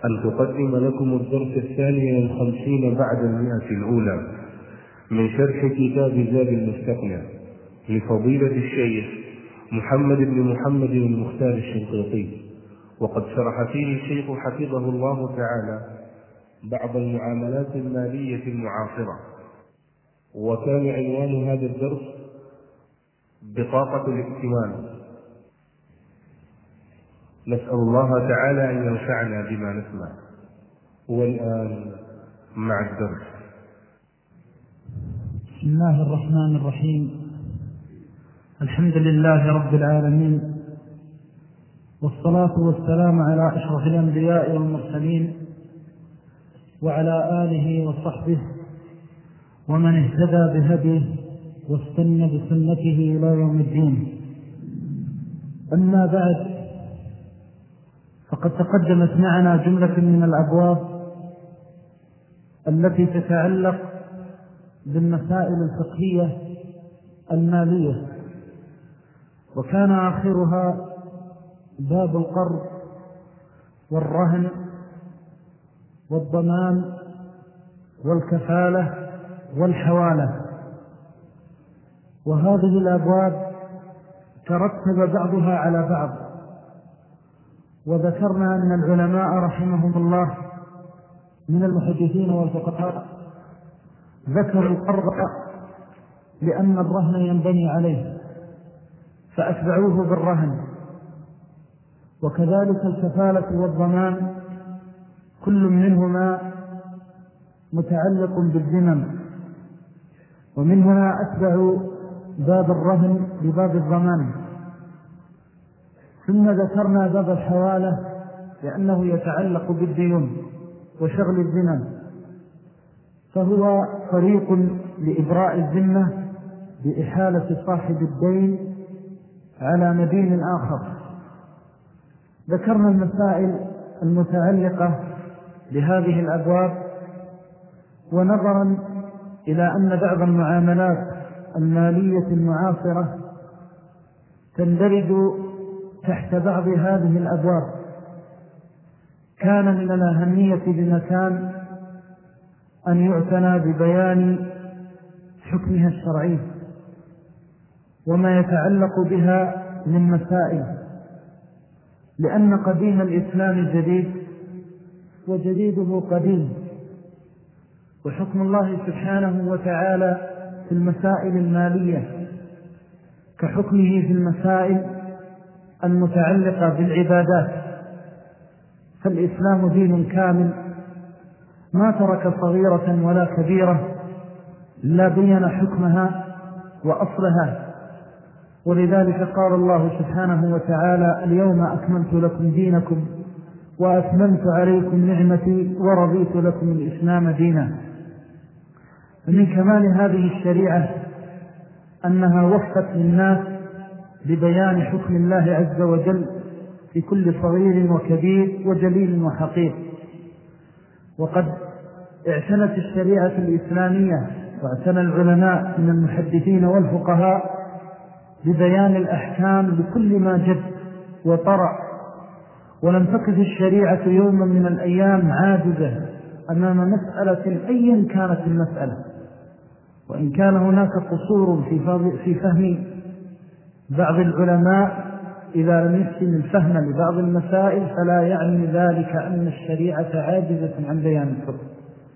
أن تقدم لكم الدرس 52 بعد 100 الأولى من شرح كتاب زاد المستقنع لفضيلة الشيخ محمد بن محمد المختار الشنقيطي، وقد شرح فيه الشيخ حفظه الله تعالى بعض المعاملات المالية المعاصرة. وكان عنوان هذا الدرس بطاقة الائتمان. نسأل الله تعالى أن ينفعنا بما نسمع. والآن مع الدرس. بسم الله الرحمن الرحيم. الحمد لله رب العالمين، والصلاة والسلام على أشرف الأنبياء والمرسلين وعلى آله وصحبه ومن اهتدى بهديه واستنى بسنته إلى يوم الدين. أما بعد، فقد تقدمت معنا جملة من الأبواب التي تتعلق بالمسائل الفقهية المالية، وكان آخرها باب القرض والرهن والضمان والكفالة والحوالة. وهذه الأبواب ترتب بعضها على بعض، وذكرنا أن العلماء رحمهم الله من المحدثين والفقهاء ذكروا القرض لأن الرهن ينبني عليه فأتبعوه بالرهن، وكذلك الكفالة والضمان كل منهما متعلق بالذمم، ومن هنا أتبعوا باب الرهن بباب الضمان. ثم ذكرنا باب الحوالة لأنه يتعلق بالديون وشغل الذمم، فهو طريق لإبراء الذمة بإحالة صاحب الدين على مدين آخر. ذكرنا المسائل المتعلقة بهذه الأبواب، ونظرا إلى أن بعض المعاملات المالية المعاصرة تندرج تحت بعض هذه الأبواب، كان من الأهمية بمكان أن يعتنى ببيان حكمها الشرعي وما يتعلق بها من مسائل، لأن قديم الإسلام جديد وجديده قديم، وحكم الله سبحانه وتعالى في المسائل المالية كحكمه في المسائل المتعلقة بالعبادات. فالإسلام دين كامل ما ترك صغيرة ولا كبيرة إلا بين حكمها وأصلها. ولذلك قال الله سبحانه وتعالى: اليوم أكملت لكم دينكم وأتممت عليكم نعمتي ورضيت لكم الإسلام دينا. ومن كمال هذه الشريعة أنها وفت للناس ببيان حكم الله عز وجل في كل صغير وكبير وجليل وحقير. وقد اعتنت الشريعة الإسلامية واعتنى العلماء من المحدثين والفقهاء ببيان الأحكام لكل ما جد وطرأ، ولم تقف الشريعة يوما من الأيام عاجزة أمام مسألة أيا كانت المسألة. وإن كان هناك قصور في فهم بعض العلماء إذا لم يحسن الفهم لبعض المسائل، فلا يعني ذلك أن الشريعة عاجزة عن بيان الحكم.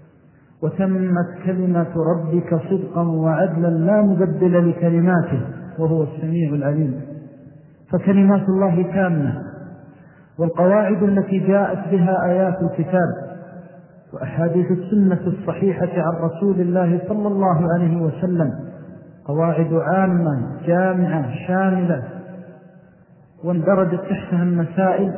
وتمت كلمة ربك صدقا وعدلا لا مبدل لكلماته وهو السميع العليم. فكلمات الله تامة، والقواعد التي جاءت بها آيات الكتاب وأحاديث السنة الصحيحة عن رسول الله صلى الله عليه وسلم قواعد عامة جامعة شاملة، واندرجت تحتها المسائل،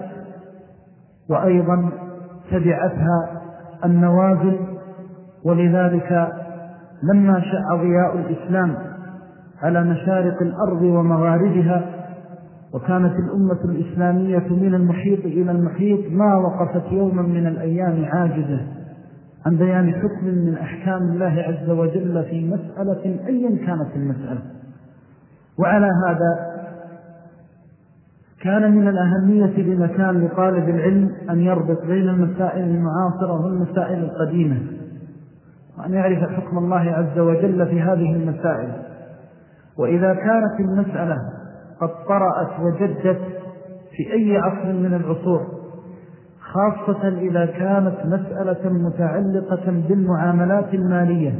وأيضا تبعتها النوازل. ولذلك لما شاء ضياء الإسلام على مشارق الأرض ومغاربها، وكانت الأمة الإسلامية من المحيط إلى المحيط، ما وقفت يوما من الأيام عاجزة عن بيان حكم من أحكام الله عز وجل في مسألة أيا كانت المسألة. وعلى هذا كان من الأهمية بمكان لطالب العلم أن يربط بين المسائل المعاصرة والمسائل القديمة، وأن يعرف حكم الله عز وجل في هذه المسائل. وإذا كانت المسألة قد طرأت وجدت في أي عصر من العصور، خاصة إذا كانت مسألة متعلقة بالمعاملات المالية،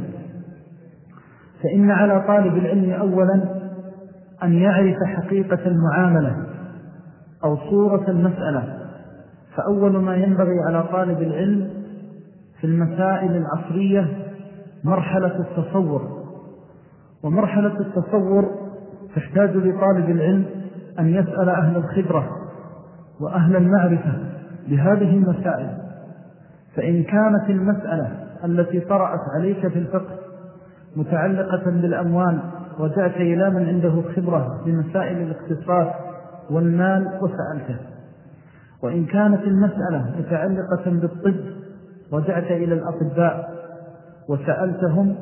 فإن على طالب العلم أولا أن يعرف حقيقة المعاملة أو صورة المسألة. فأول ما ينبغي على طالب العلم في المسائل العصرية مرحلة التصور، ومرحلة التصور تحتاج لطالب العلم أن يسأل أهل الخبرة وأهل المعرفة بهذه المسائل. فإن كانت المسألة التي طرأت عليك في الفقه متعلقة بالأموال رجعت إلى من عنده خبرة بمسائل الاقتصاد والمال وسألته، وإن كانت المسألة متعلقة بالطب رجعت إلى الأطباء وسألتهم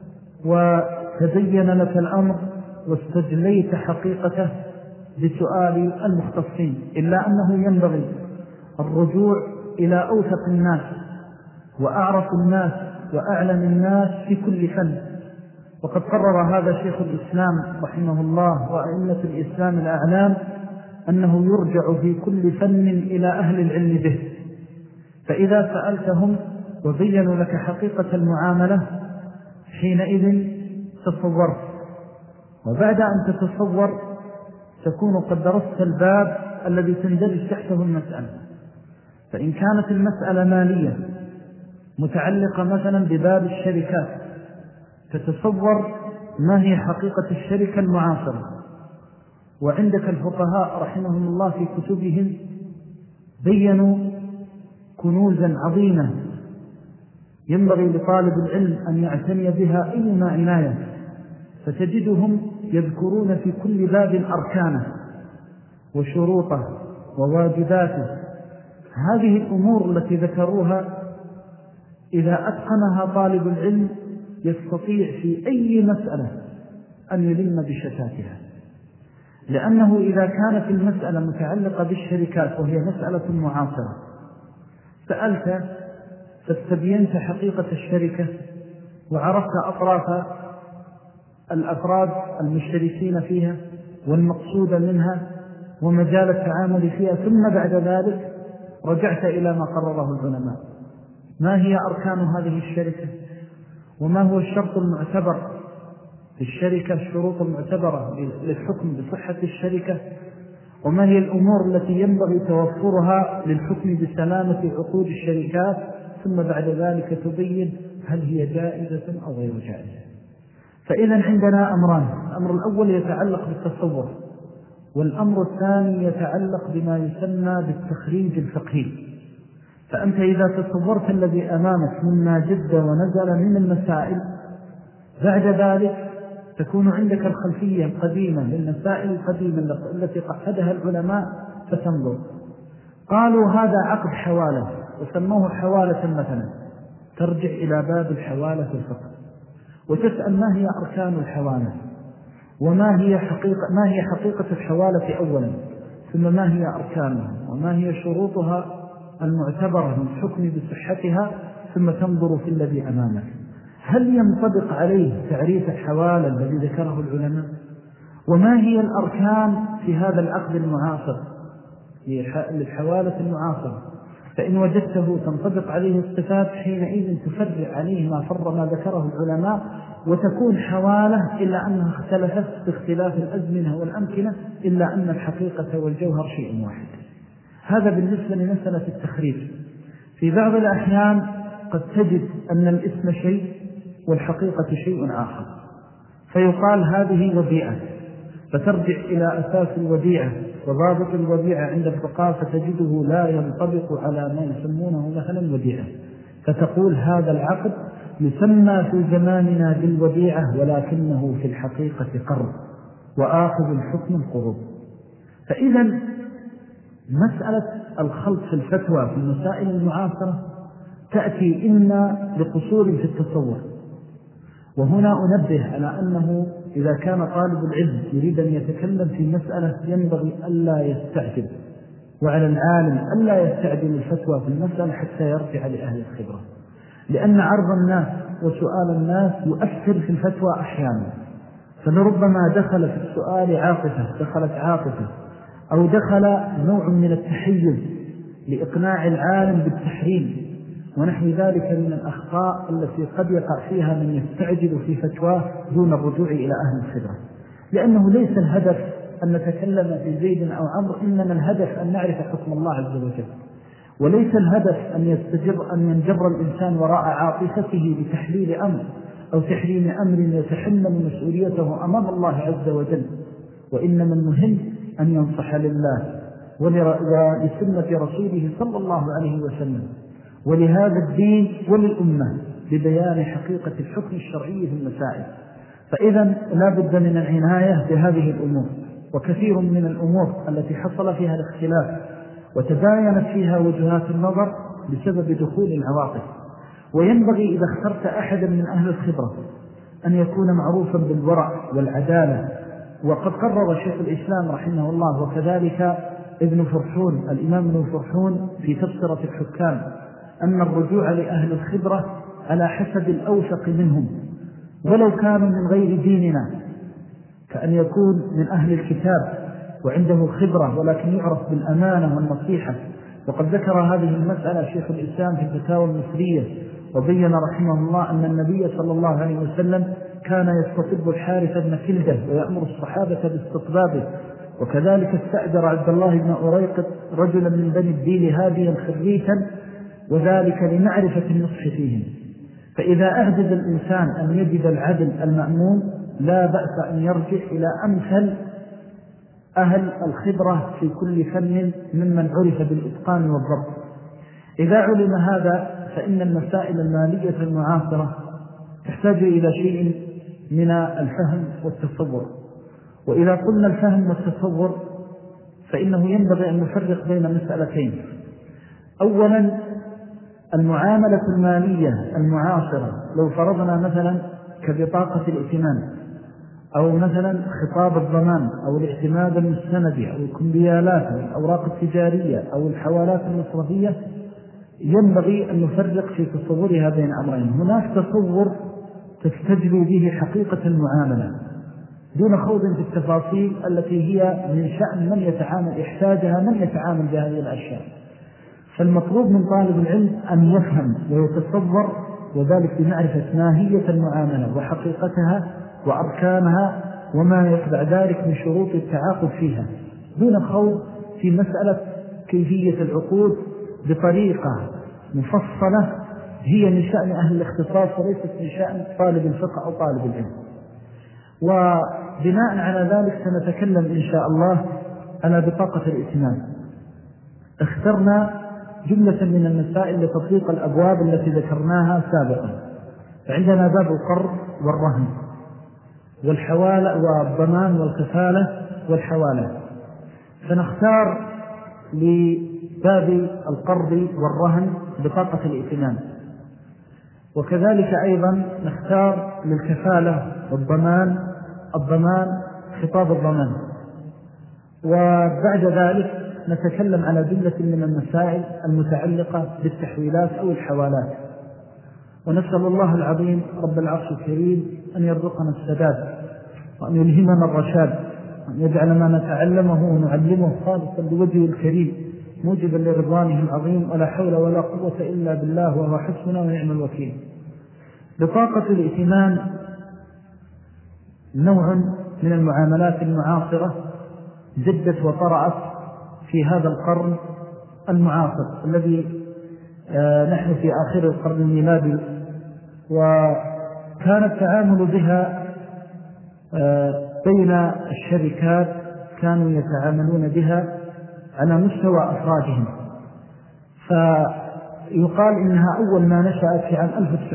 وتبين لك الأمر واستجليت حقيقته بسؤال المختصين. إلا أنه ينبغي الرجوع إلى أوثق الناس وأعرف الناس وأعلم الناس في كل فن. وقد قرر هذا شيخ الإسلام رحمه الله وأئمة الإسلام الأعلام أنه يرجع في كل فن إلى أهل العلم به. فإذا سألتهم وبينوا لك حقيقة المعاملة حينئذ تصورت، وبعد أن تتصور تكون قد درست الباب الذي تندرج تحته المسألة. فإن كانت المسألة مالية متعلقة مثلا بباب الشركات، تتصور ما هي حقيقة الشركة المعاصرة. وعندك الفقهاء رحمهم الله في كتبهم بيّنوا كنوزا عظيمة ينبغي لطالب العلم أن يعتني بها أيما عناية، فتجدهم يذكرون في كل باب أركانه وشروطه وواجباته. هذه الأمور التي ذكروها إذا أتقنها طالب العلم يستطيع في أي مسألة أن يلم بشتاتها، لأنه إذا كانت المسألة متعلقة بالشركات وهي مسألة معاصرة سألت فاستبينت حقيقة الشركة وعرفت أطراف الأفراد المشتركين فيها والمقصود منها ومجال التعامل فيها، ثم بعد ذلك رجعت إلى ما قرره العلماء. ما هي أركان هذه الشركة وما هو الشرط المعتبر في الشركة، الشروط المعتبرة للحكم بصحة الشركة، وما هي الأمور التي ينبغي توفرها للحكم بسلامة عقود الشركات، ثم بعد ذلك تبين هل هي جائزة أو غير جائزة. فإذا عندنا أمران: الأمر الأول يتعلق بالتصور، والأمر الثاني يتعلق بما يسمى بالتخريج الفقهي. فأنت إذا تصورت الذي أمامك مما جد ونزل من المسائل، بعد ذلك تكون عندك الخلفية القديمة للمسائل القديمة التي قحدها العلماء، فتنظر قالوا هذا عقد حوالة وسموه حوالة مثلا، ترجع إلى باب الحوالة في الفقه وتسأل ما هي أركان الحوالة وما هي حقيقة الحوالة أولا، ثم ما هي أركانها وما هي شروطها المعتبرة من الحكم بصحتها، ثم تنظر في الذي أمامك هل ينطبق عليه تعريف الحوالة الذي ذكره العلماء، وما هي الأركان في هذا العقد المعاصر للحوالة المعاصرة. فإن وجدته تنطبق عليه الصفات حينئذ تفرع عليه ما ذكره العلماء، وتكون حوالة إلا أنها اختلفت باختلاف الأزمنة والأمكنة، إلا أن الحقيقة والجوهر شيء واحد. هذا بالنسبة لمسألة التخريج. في بعض الأحيان قد تجد أن الاسم شيء والحقيقة شيء آخر، فيقال هذه وديعة، فترجع إلى أساس الوديعة وضابط الوديعة عند الفقهاء فتجده لا ينطبق على ما يسمونه مثلا وديعة، فتقول هذا العقد يسمى في زماننا بالوديعة ولكنه في الحقيقة قرض وآخذ الحكم القروض. فإذا مسألة الخلط في الفتوى في المسائل المعاصرة تأتي إما لقصور في التصور، وهنا أنبه على أنه إذا كان طالب العلم يريد أن يتكلم في مسألة ينبغي ألا يستعجل، وعلى العالم ألا يستعجل الفتوى في المسألة حتى يرجع لأهل الخبرة، لأن عرض الناس وسؤال الناس يؤثر في الفتوى أحيانا، فلربما دخل في السؤال دخلت عاطفة أو دخل نوع من التحيز لإقناع العالم بالتحريم ونحو ذلك من الأخطاء التي قد يقع فيها من يستعجل في فتواه دون الرجوع إلى أهل الخبرة. لأنه ليس الهدف أن نتكلم في زيد أو عمرو، إنما الهدف أن نعرف حكم الله عز وجل، وليس الهدف أن ينجبر الإنسان وراء عاطفته بتحليل أمر أو تحريم أمر يتحمل مسؤوليته أمام الله عز وجل، وإنما المهم أن ينصح لله ولسنة رسوله صلى الله عليه وسلم ولهذا الدين وللأمة ببيان حقيقة الحكم الشرعي في المسائل. فإذا لا بد من العناية بهذه الأمور، وكثير من الأمور التي حصل فيها الاختلاف وتباينت فيها وجهات النظر بسبب دخول العواطف. وينبغي إذا اخترت أحدا من أهل الخبرة أن يكون معروفا بالورع والعدالة، وقد قرر شيخ الإسلام رحمه الله وكذلك ابن فرحون الإمام ابن فرحون في تبصرة الحكام أن الرجوع لأهل الخبرة على حسب الأوثق منهم ولو كانوا من غير ديننا، كأن يكون من أهل الكتاب وعنده خبرة ولكن يعرف بالأمانة والنصيحة. وقد ذكر هذه المسألة شيخ الإسلام في الفتاوى المصرية، وبين رحمه الله أن النبي صلى الله عليه وسلم كان يستطب الحارث بن كلدة ويأمر الصحابة باستطبابه، وكذلك استأجر عبد الله بن أريقط رجلا من بني الديل هاديا خريتا، وذلك لمعرفة النصح فيهم. فإذا أهدد الإنسان أن يجد العدل المأمون لا بأس أن يرجع إلى أمثل أهل الخبرة في كل فن ممن عرف بالإتقان والضبط. إذا علم هذا فإن المسائل المالية المعاصرة تحتاج إلى شيء من الفهم والتصور. وإذا قلنا الفهم والتصور فإنه ينبغي أن نفرق بين مسألتين. أولا المعاملة المالية المعاصرة، لو فرضنا مثلا كبطاقة الائتمان أو مثلا خطاب الضمان أو الاعتماد المستندي أو الكمبيالات أو الأوراق التجارية أو الحوالات المصرفية، ينبغي أن نفرق في تصورها بين أمرين. هناك تصور تستجلي به حقيقة المعاملة دون خوض في التفاصيل التي هي من شأن من يتعامل يحتاجها من يتعامل بهذه الأشياء. فالمطلوب من طالب العلم أن يفهم ويتصور، وذلك بمعرفة ماهية المعاملة وحقيقتها وأركانها وما يتبع ذلك من شروط التعاقد فيها، دون خوض في مسألة كيفية العقود بطريقة مفصلة هي من شأن أهل الاختصاص وليست من شأن طالب الفقه أو طالب العلم. وبناء على ذلك سنتكلم إن شاء الله على بطاقة الائتمان. اخترنا جملة من المسائل لتطبيق الأبواب التي ذكرناها سابقا. فعندنا باب القرض والرهن والحوالة والضمان والكفالة والحوالة، فنختار لباب القرض والرهن بطاقة الائتمان، وكذلك أيضا نختار للكفالة والضمان خطاب الضمان. وبعد ذلك نتكلم على جملة من المسائل المتعلقة بالتحويلات أو الحوالات. ونسأل الله العظيم رب العرش الكريم أن يرزقنا السداد وأن يلهمنا الرشاد وأن يجعل ما نتعلمه ونعلمه خالصا لوجهه الكريم موجبا لرضوانه العظيم، ولا حول ولا قوة إلا بالله وهو حسبنا ونعم الوكيل. بطاقة الائتمان نوع من المعاملات المعاصرة جدت وطرأت في هذا القرن المعاصر الذي نحن في آخر القرن الميلادي، وكان التعامل بها بين الشركات كانوا يتعاملون بها على مستوى أفرادهم. فيقال إنها أول ما نشأت في عام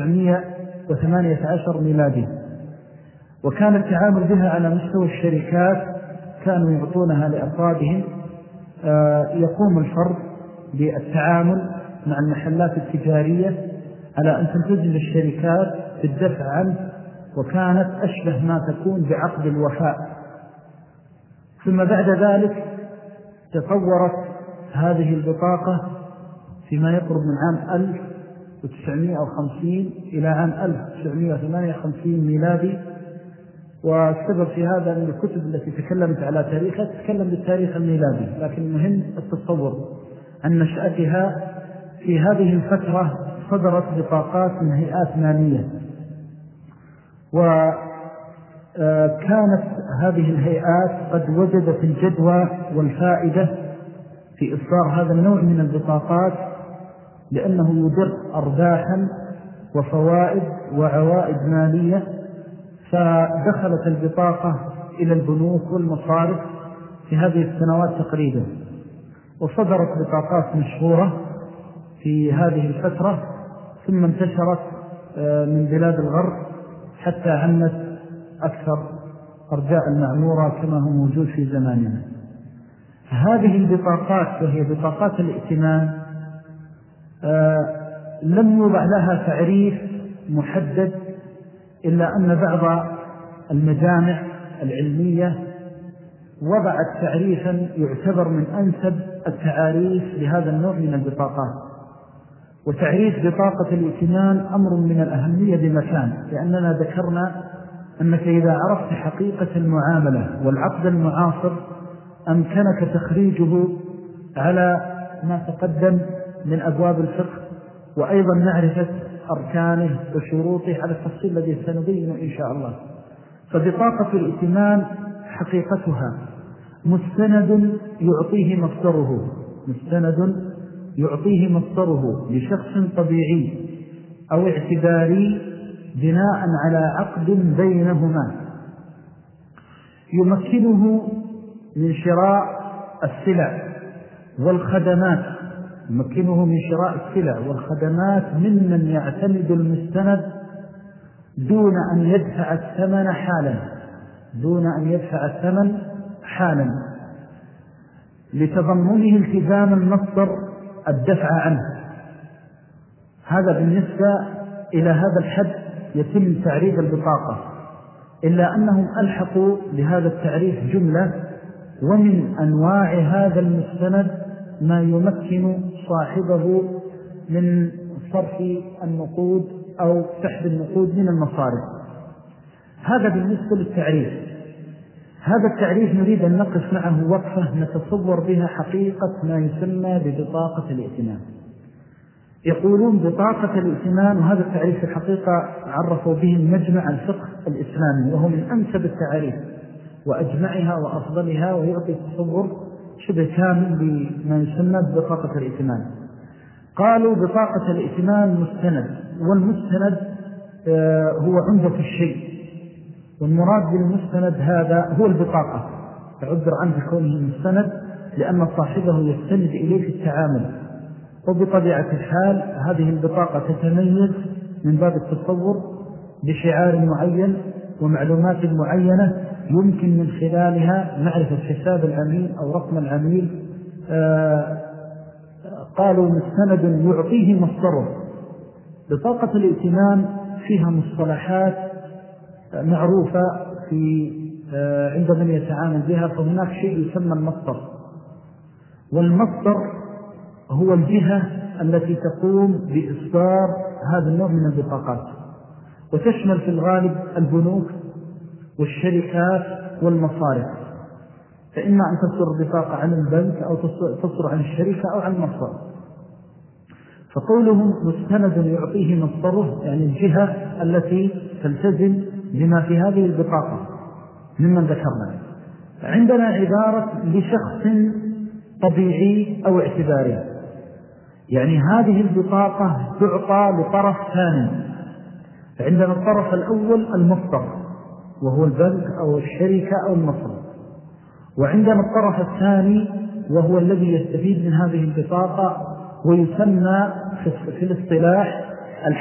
1918 ميلادي، وكان التعامل بها على مستوى الشركات كانوا يعطونها لأفرادهم. يقوم الفرد بالتعامل مع المحلات التجارية على أن تلتزم الشركات بالدفع عنه وكانت أشبه ما تكون بعقد الوفاء. ثم بعد ذلك تطورت هذه البطاقة فيما يقرب من عام 1950 إلى عام 1958 ميلادي. والسبب في هذا أن الكتب التي تكلمت على تاريخها تتكلم بالتاريخ الميلادي، لكن المهم التصور عن نشأتها. في هذه الفترة صدرت بطاقات من هيئات مالية، وكانت هذه الهيئات قد وجدت الجدوى والفائدة في إصدار هذا النوع من البطاقات، لأنه يدر أرباحا وفوائد وعوائد مالية. فدخلت البطاقة إلى البنوك والمصارف في هذه السنوات تقريبا، وصدرت بطاقات مشهورة في هذه الفترة، ثم انتشرت من بلاد الغرب حتى عمت أكثر أرجاء المعمورة كما هو موجود في زماننا. هذه البطاقات وهي بطاقات الائتمان لم يوضع لها تعريف محدد، إلا أن بعض المجامع العلمية وضعت تعريفا يعتبر من أنسب التعاريف لهذا النوع من البطاقات. وتعريف بطاقة الائتمان أمر من الأهمية بمكان، لأننا ذكرنا أنك إذا عرفت حقيقة المعاملة والعقد المعاصر أمكنك تخريجه على ما تقدم من أبواب الفقه، وأيضا معرفة أركانه وشروطه على التفصيل الذي سنبينه إن شاء الله. فبطاقة الائتمان حقيقتها مستند يعطيه مصدره لشخص طبيعي أو اعتباري بناء على عقد بينهما يمكنه من شراء السلع والخدمات ممن يعتمد المستند دون أن يدفع الثمن حالا لتضمنه التزام المصدر الدفع عنه. هذا بالنسبة إلى هذا الحد يتم تعريف البطاقة، إلا أنهم ألحقوا بهذا التعريف جملة، ومن أنواع هذا المستند ما يمكن صاحبه من صرف النقود أو سحب النقود من المصارف. هذا بالنسبة للتعريف. هذا التعريف نريد أن نقف معه وقفة نتصور بها حقيقة ما يسمى ببطاقة الائتمان. يقولون بطاقة الائتمان، وهذا التعريف الحقيقة عرفوا به المجمع الفقه الإسلامي، وهو من أنسب التعريف وأجمعها وأفضلها، ويعطي تصور شبه كامل بما يسمى ببطاقة الائتمان. قالوا بطاقة الائتمان مستند، والمستند هو عمدة الشيء، والمراد بالمستند هذا هو البطاقة، تعبر عنه بكونه مستند لأن صاحبه يستند إليه في التعامل. وبطبيعة الحال هذه البطاقة تتميز من باب التصور بشعار معين ومعلومات معينة يمكن من خلالها معرفة حساب العميل أو رقم العميل. قالوا مستند يعطيه مصدره. بطاقة الائتمان فيها مصطلحات معروفة عند من يتعامل بها، فهناك شيء يسمى المصدر، والمصدر هو الجهة التي تقوم بإصدار هذا النوع من البطاقات، وتشمل في الغالب البنوك والشركات والمصارف، فإما أن تصدر بطاقة عن البنك أو تصدر عن الشركة أو عن المصدر. فقولهم مستند يعطيه مصدره يعني الجهة التي تلتزم بما في هذه البطاقة ممن ذكرنا. عندنا عبارة لشخص طبيعي أو اعتباري، يعني هذه البطاقة تعطى لطرف ثاني. فعندنا الطرف الأول المصدر وهو البنك أو الشركة أو المصرف، وعندنا الطرف الثاني وهو الذي يستفيد من هذه البطاقة ويسمى في الاصطلاح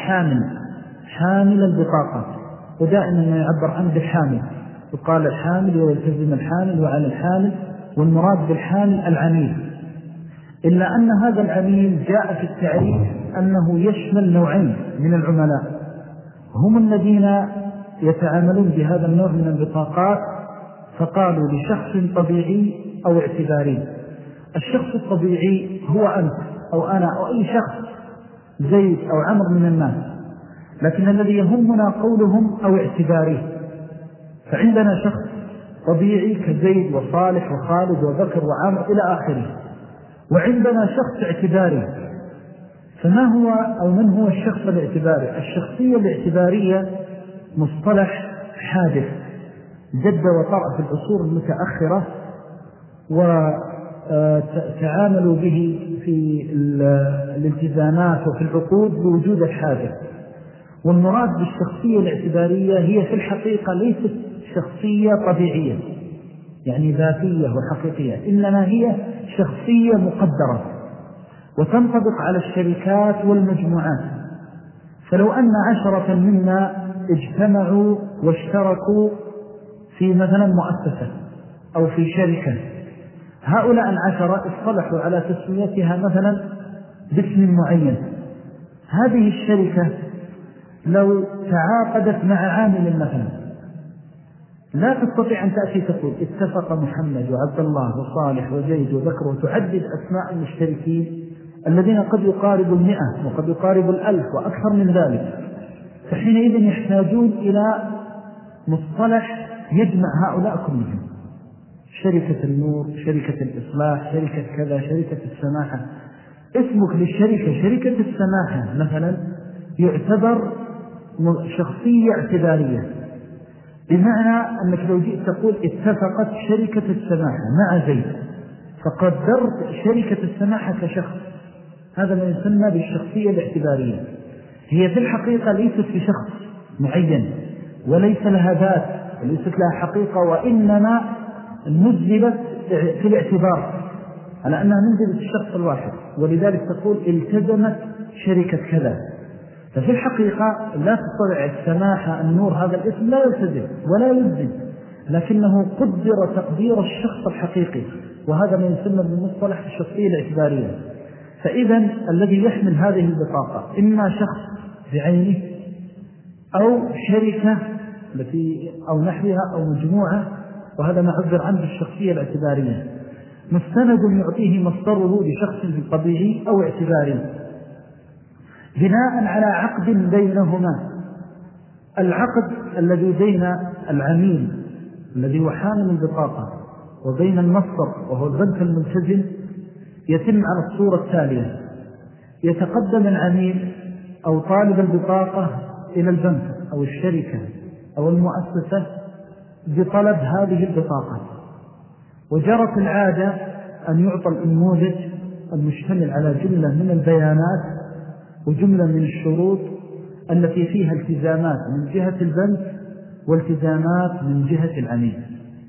حامل البطاقة، ودائما ما يعبر عنه بالحامل، يقال الحامل ويلتزم الحامل وعلى الحامل، والمراد بالحامل العميل. إلا أن هذا العميل جاء في التعريف أنه يشمل نوعين من العملاء، هم الذين يتعاملون بهذا النوع من البطاقات فقالوا لشخص طبيعي أو اعتباري. الشخص الطبيعي هو أنت أو أنا أو أي شخص زيد أو عمر من الناس، لكن الذي يهمنا قولهم أو اعتباري. فعندنا شخص طبيعي كزيد وصالح وخالد وبكر وعمر إلى آخره، وعندنا شخص اعتباري. فما هو أو من هو الشخص الاعتباري؟ الشخصية الاعتبارية مصطلح حادث جد وطرأ في العصور المتأخرة، وتعاملوا به في الالتزامات وفي العقود بوجود الحادث. والمراد بالشخصية الاعتبارية هي في الحقيقة ليست شخصية طبيعية يعني ذاتية وحقيقية، إنما هي شخصية مقدرة وتنطبق على الشركات والمجموعات. فلو أن 10 منا اجتمعوا واشتركوا في مثلا مؤسسة أو في شركة، هؤلاء 10 اصطلحوا على تسميتها مثلا باسم معين. هذه الشركة لو تعاقدت مع عامل مثلا، لا تستطيع أن تأتي تقول اتفق محمد وعبد الله وصالح وزيد وبكر وتعدد أسماء المشتركين الذين قد يقاربوا 100 وقد يقاربوا 1000 وأكثر من ذلك. فحينئذ يحتاجون إلى مصطلح يجمع هؤلاء كلهم: شركة النور، شركة الإصلاح، شركة كذا، شركة السماحة. اسمك للشركة شركة السماحة مثلا يعتبر شخصية اعتبارية، بمعنى أنك لو جئت تقول اتفقت شركة السماحة مع زيد فقدرت شركة السماحة كشخص، هذا ما يسمى بالشخصية الاعتبارية. هي في الحقيقة ليست في شخص معين وليس لها ذات وليست لها حقيقة، وإنما نزلت في الاعتبار على أنها نزلت الشخص الواحد، ولذلك تقول التزمت شركة كذا. ففي الحقيقة لا تستطيع السماحة النور هذا الاسم لا يلتزم ولا يلزم، لكنه قدر تقدير الشخص الحقيقي، وهذا ما يسمى بالمصطلح الشخصية الاعتبارية. فإذا الذي يحمل هذه البطاقة إما شخص بعينه أو شركة التي أو نحوها أو مجموعة، وهذا ما عبر عنه بالشخصية الاعتبارية، مستند يعطيه مصدره لشخص طبيعي أو اعتباري بناء على عقد بينهما. العقد الذي بين العميل الذي هو حامل البطاقة وبين المصدر وهو البنك الملتزم يتم على الصورة التالية: يتقدم العميل أو طالب البطاقة إلى البنك أو الشركة أو المؤسسة بطلب هذه البطاقة، وجرت العادة أن يعطى النموذج المشتمل على جملة من البيانات وجملة من الشروط التي فيها التزامات من جهة البنك والتزامات من جهة العميل.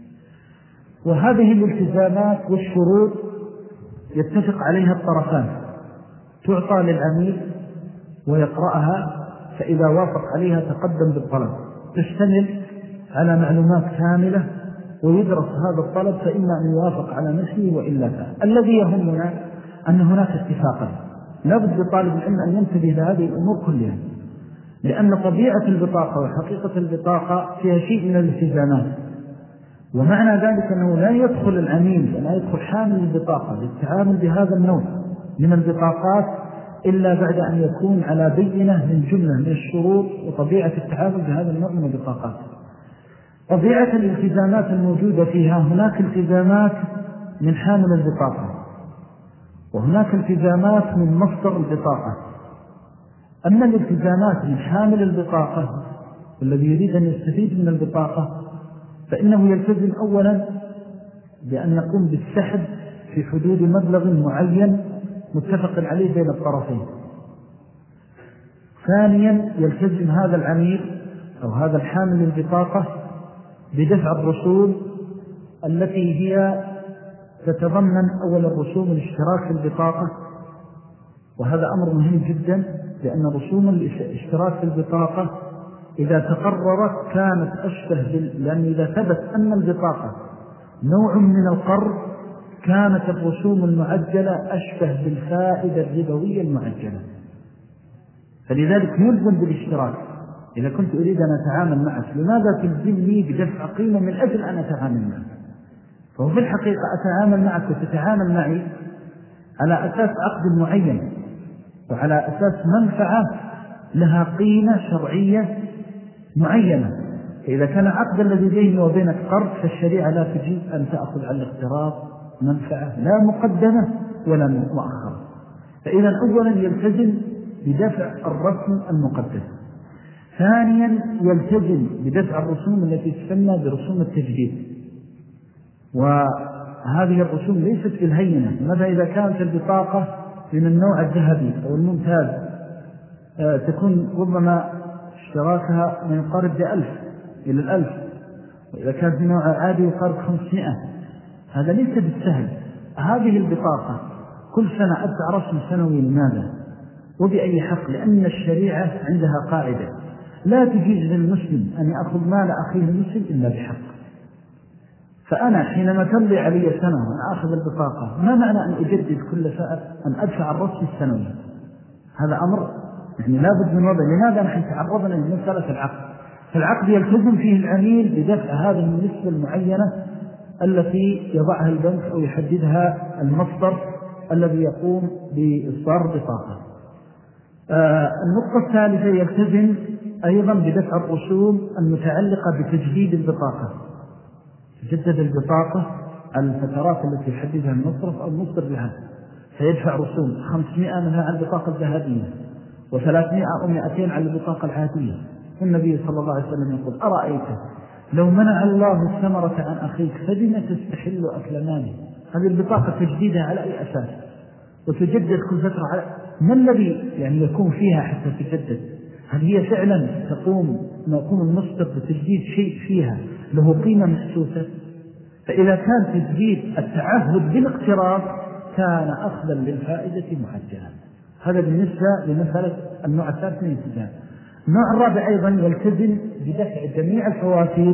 وهذه الالتزامات والشروط يتفق عليها الطرفان، تعطى للعميل ويقرأها، فإذا وافق عليها تقدم بالطلب، تشتمل على معلومات كاملة ويدرس هذا الطلب، فإما أن يوافق على نفسه وإلا لا. الذي يهمنا أن هناك اتفاقا، لابد لطالب العلم أن ينتبه لهذه الأمور كلها، لأن طبيعة البطاقة وحقيقة البطاقة فيها شيء من الالتزامات، ومعنى ذلك أنه لا يدخل العميل ولا يدخل حامل البطاقة للتعامل بهذا النوع من البطاقات إلا بعد أن يكون على بينة من جملة من الشروط وطبيعة التعامل بهذا النوع من البطاقات. طبيعة الالتزامات الموجودة فيها: هناك التزامات من حامل البطاقة، وهناك التزامات من مصدر البطاقة. أما الالتزامات من حامل البطاقة والذي يريد أن يستفيد من البطاقة فإنه يلتزم أولا بأن يقوم بالسحب في حدود مبلغ معين متفق عليه بين الطرفين. ثانيا يلتزم هذا العميل أو هذا الحامل البطاقة بدفع الرسوم التي هي تتضمن أول الرسوم الاشتراك في البطاقة، وهذا أمر مهم جدا، لأن رسوم الاشتراك في البطاقة إذا تقررت كانت أشبه لأن إذا ثبت أن البطاقة نوع من القرض كانت الرسوم المعجلة أشبه بالفائدة الربوية المعجلة، فلذلك يلزم بالاشتراك، إذا كنت أريد أن أتعامل معك لماذا تلزمني بدفع قيمة من أجل أن أتعامل معك؟ فهو في الحقيقة أتعامل معك وتتعامل معي على أساس عقد معين، وعلى أساس منفعة لها قيمة شرعية معينة. فإذا كان عقد الذي بيني وبينك قرض، فالشريعة لا تجيب أن تأخذ على الاقتراض منفعة لا مقدمة ولا مؤخرة. فإذا أولا يلتزم بدفع الرسم المقدم. ثانيا يلتزم بدفع الرسوم التي تسمى برسوم التجديد، وهذه الرسوم ليست بالهينة. ماذا إذا كانت البطاقة من النوع الذهبي أو الممتاز، تكون ربما اشتراكها من يقارب 1000 إلى 1000، وإذا كانت من نوع عادي يقارب 500. هذا ليس بالسهل. هذه البطاقة كل سنة أدفع رسم سنوي. لماذا؟ وبأي حق؟ لأن الشريعة عندها قاعدة لا تجيز للمسلم أن يأخذ مال أخيه المسلم إلا بحق. فأنا حينما تمضي علي سنة وأن أخذ البطاقة، ما معنى أن أجدد كل سنة أن أدفع الرسم السنوي؟ هذا أمر يعني لابد من وضع. لماذا نحن تعرضنا لمسألة العقد؟ فالعقد يلتزم فيه العميل بدفع هذه النسبة المعينة التي يضعها البنك أو يحددها المصدر الذي يقوم بإصدار البطاقة. النقطة الثالثة يلتزم أيضا بدفع الرسوم المتعلقة بتجديد البطاقة. تجدد البطاقة على الفترات التي يحددها المصرف أو المصدر لها، فيدفع رسوم 500 منها على البطاقة الذهبية، و300 أو 200 على البطاقة العادية. والنبي صلى الله عليه وسلم يقول: أرأيت لو منع الله الثمرة عن أخيك فبما تستحل أكل ماله؟ هذه البطاقة تجديدها على أي أساس؟ وتجدد كل فترة على ما الذي يعني يكون فيها حتى تجدد؟ هل هي فعلا تقوم المصدر بتجديد شيء فيها له قيمة محسوسة؟ فإذا كان تجديد التعهد بالاقتراض كان أخذا للفائدة معجلا. هذا بالنسبة لمسألة النوع الثالث من الالتزام. النوع الرابع أيضا يلتزم بدفع جميع الفواتير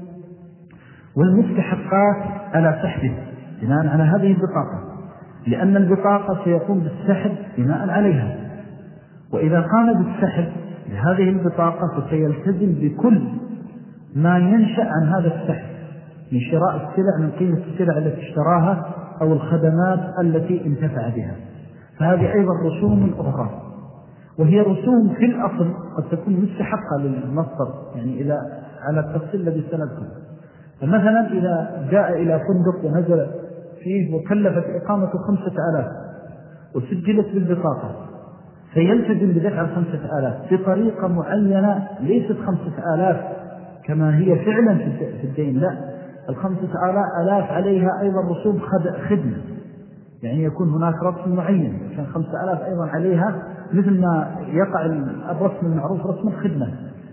والمستحقات على سحبه بناء على هذه البطاقة، لأن البطاقة سيقوم بالسحب بناء عليها. وإذا قام بالسحب لهذه البطاقة فسيلتزم بكل ما ينشأ عن هذا السحب من شراء السلع من قيمة السلع التي اشتراها أو الخدمات التي انتفع بها. فهذه أيضا رسوم أخرى، وهي رسوم في الأصل قد تكون مستحقة للمصدر، يعني إذا على التفصيل الذي سنذكره. فمثلا إذا جاء إلى فندق ونزل فيه وكلفت إقامة 5000 وسجلت بالبطاقة، فيلتزم بدفع 5000 بطريقة معينة ليست 5000 كما هي فعلا في الدين. لا، 5000 عليها أيضا رسوم خدمة، يعني يكون هناك رسم معين عشان 5000 أيضا عليها، مثل ما يقع الرسم المعروف رسم الخدمة،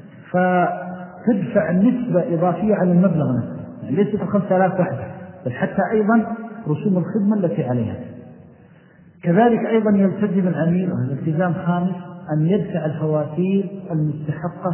فتدفع النسبة إضافية على المبلغ نفسه، يعني ليست 5000 وحده، بل حتى أيضا رسوم الخدمة التي عليها. كذلك أيضا يلتزم العميل، وهذا التزام خامس، أن يدفع الفواتير المستحقة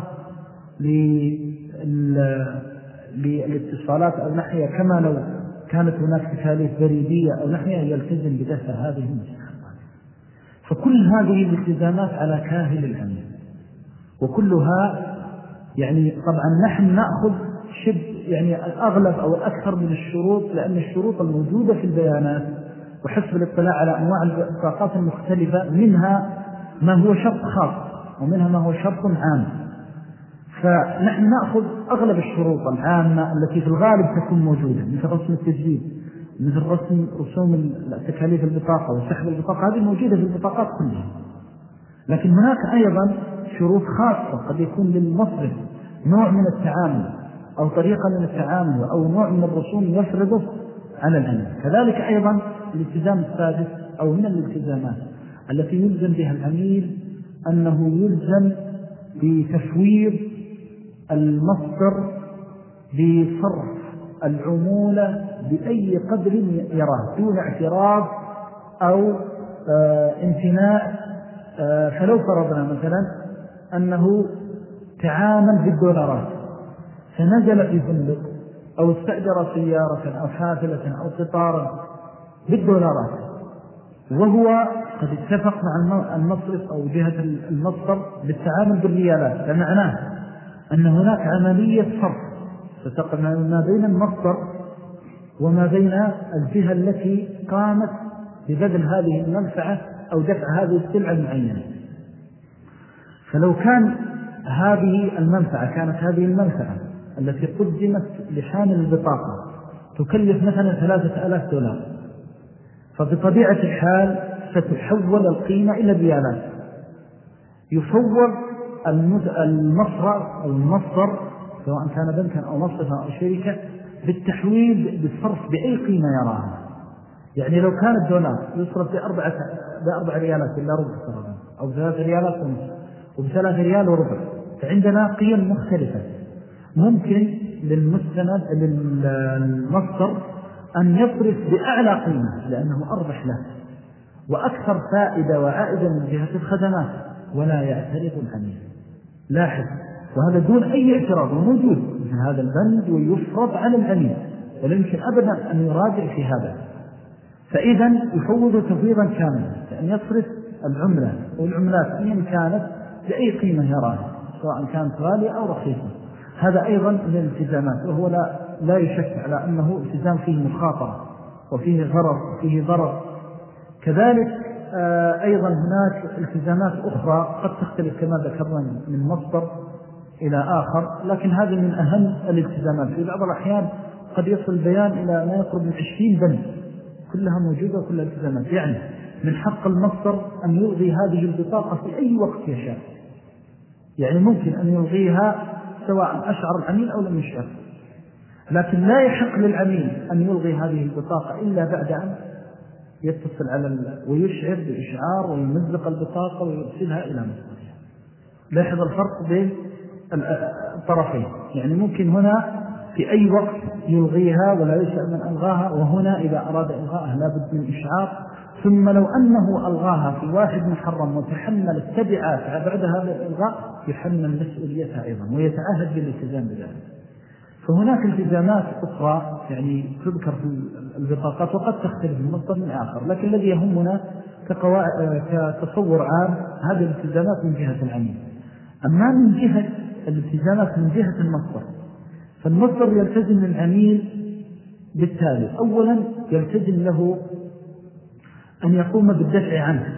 للاتصالات أو نحية، كما لو كانت هناك تكاليف بريدية أو نحية يلتزم بدفع هذه المستحقات. فكل هذه الالتزامات على كاهل العميل، وكلها يعني طبعا نحن نأخذ يعني الأغلب أو الأكثر من الشروط، لأن الشروط الموجودة في البيانات وحسب الاطلاع على أنواع البطاقات المختلفة منها ما هو شرط خاص ومنها ما هو شرط عام. فنحن نأخذ أغلب الشروط العامة التي في الغالب تكون موجودة، مثل رسم التجديد، مثل رسوم تكاليف البطاقة وسحب البطاقة، هذه موجودة في البطاقات كلها. لكن هناك أيضا شروط خاصة قد يكون للمصرف نوع من التعامل أو طريقة من التعامل أو نوع من الرسوم يفرضه على العميل. كذلك أيضا الالتزام السادس أو من الالتزامات التي يلزم بها العميل أنه يلزم بتفويض المصدر بصرف العمولة بأي قدر يراه دون اعتراض أو امتناع. فلو فرضنا مثلا أنه تعامل بالدولارات فنزل في فندق أو استأجر سيارة أو حافلة أو قطارا بالدولارات، وهو قد اتفق مع المصرف أو جهة المصدر بالتعامل بالريالات، فمعناه أن هناك عملية صرف ستقع ما بين المصدر وما بين الجهة التي قامت ببذل هذه المنفعة أو دفع هذه السلعة المعينة. فلو كان كانت هذه المنفعة التي قدمت لحامل البطاقة تكلف مثلا $3000، فبطبيعة الحال ستحول القيمة إلى ريالات. يفور المصدر سواء كان بنكا أو مصرفا أو شركة بالتحويل بالصرف بأي قيمة يراها. يعني لو كان الدولار يصرف ب4 ريالات إلا ربع صرفا، أو 3 ريالات ونصف، وب3 ريال وربع، فعندنا قيم مختلفة. ممكن للمصدر أن يصرف بأعلى قيمة لأنه أربح له وأكثر فائدة وعائدة من جهة الخدمات، ولا يعترض العميل. لاحظ، وهذا دون أي اعتراض وموجود من هذا البند ويفرض على العميل، ولا يمكن أبدا أن يراجع في هذا. فإذا يفوض تفويضا كاملا لأن يصرف العملة والعملات أيا كانت بأي قيمة يراها سواء كانت غالية أو رخيصة. هذا أيضا من الالتزامات، وهو لا يشك على أنه التزام فيه مخاطرة وفيه ضرر. كذلك أيضا هناك التزامات أخرى قد تختلف كما ذكرنا من مصدر إلى آخر، لكن هذا من أهم الالتزامات. في بعض الأحيان قد يصل البيان إلى ما يقرب من 20 بند كلها موجودة وكلها التزامات. يعني من حق المصدر أن يلغي هذه البطاقة في أي وقت يشاء، يعني ممكن أن يلغيها سواء أشعر العميل أو لم يشعر، لكن لا يحق للعميل أن يلغي هذه البطاقة إلا بعد أن يتصل ويشعر بإشعار ويمزق البطاقة ويرسلها إلى مصدرها. لاحظ الفرق بين الطرفين، يعني ممكن هنا في أي وقت يلغيها ولا يشاء من ألغاها، وهنا إذا أراد إلغاءها لابد من إشعار. ثم لو أنه ألغاها في واحد محرم وتحمل التبعات بعد هذا الإلغاء يحمل مسؤوليتها أيضا ويتعهد بالالتزام بذلك. فهناك التزامات أخرى يعني تذكر في البطاقات وقد تختلف من مصدر من آخر، لكن الذي يهمنا كتصور عام هذه الالتزامات من جهة العميل. أما من جهة الالتزامات من جهة المصدر، فالمصدر يلتزم العميل بالتالي: أولا يلتزم له أن يقوم بالدفع عنه،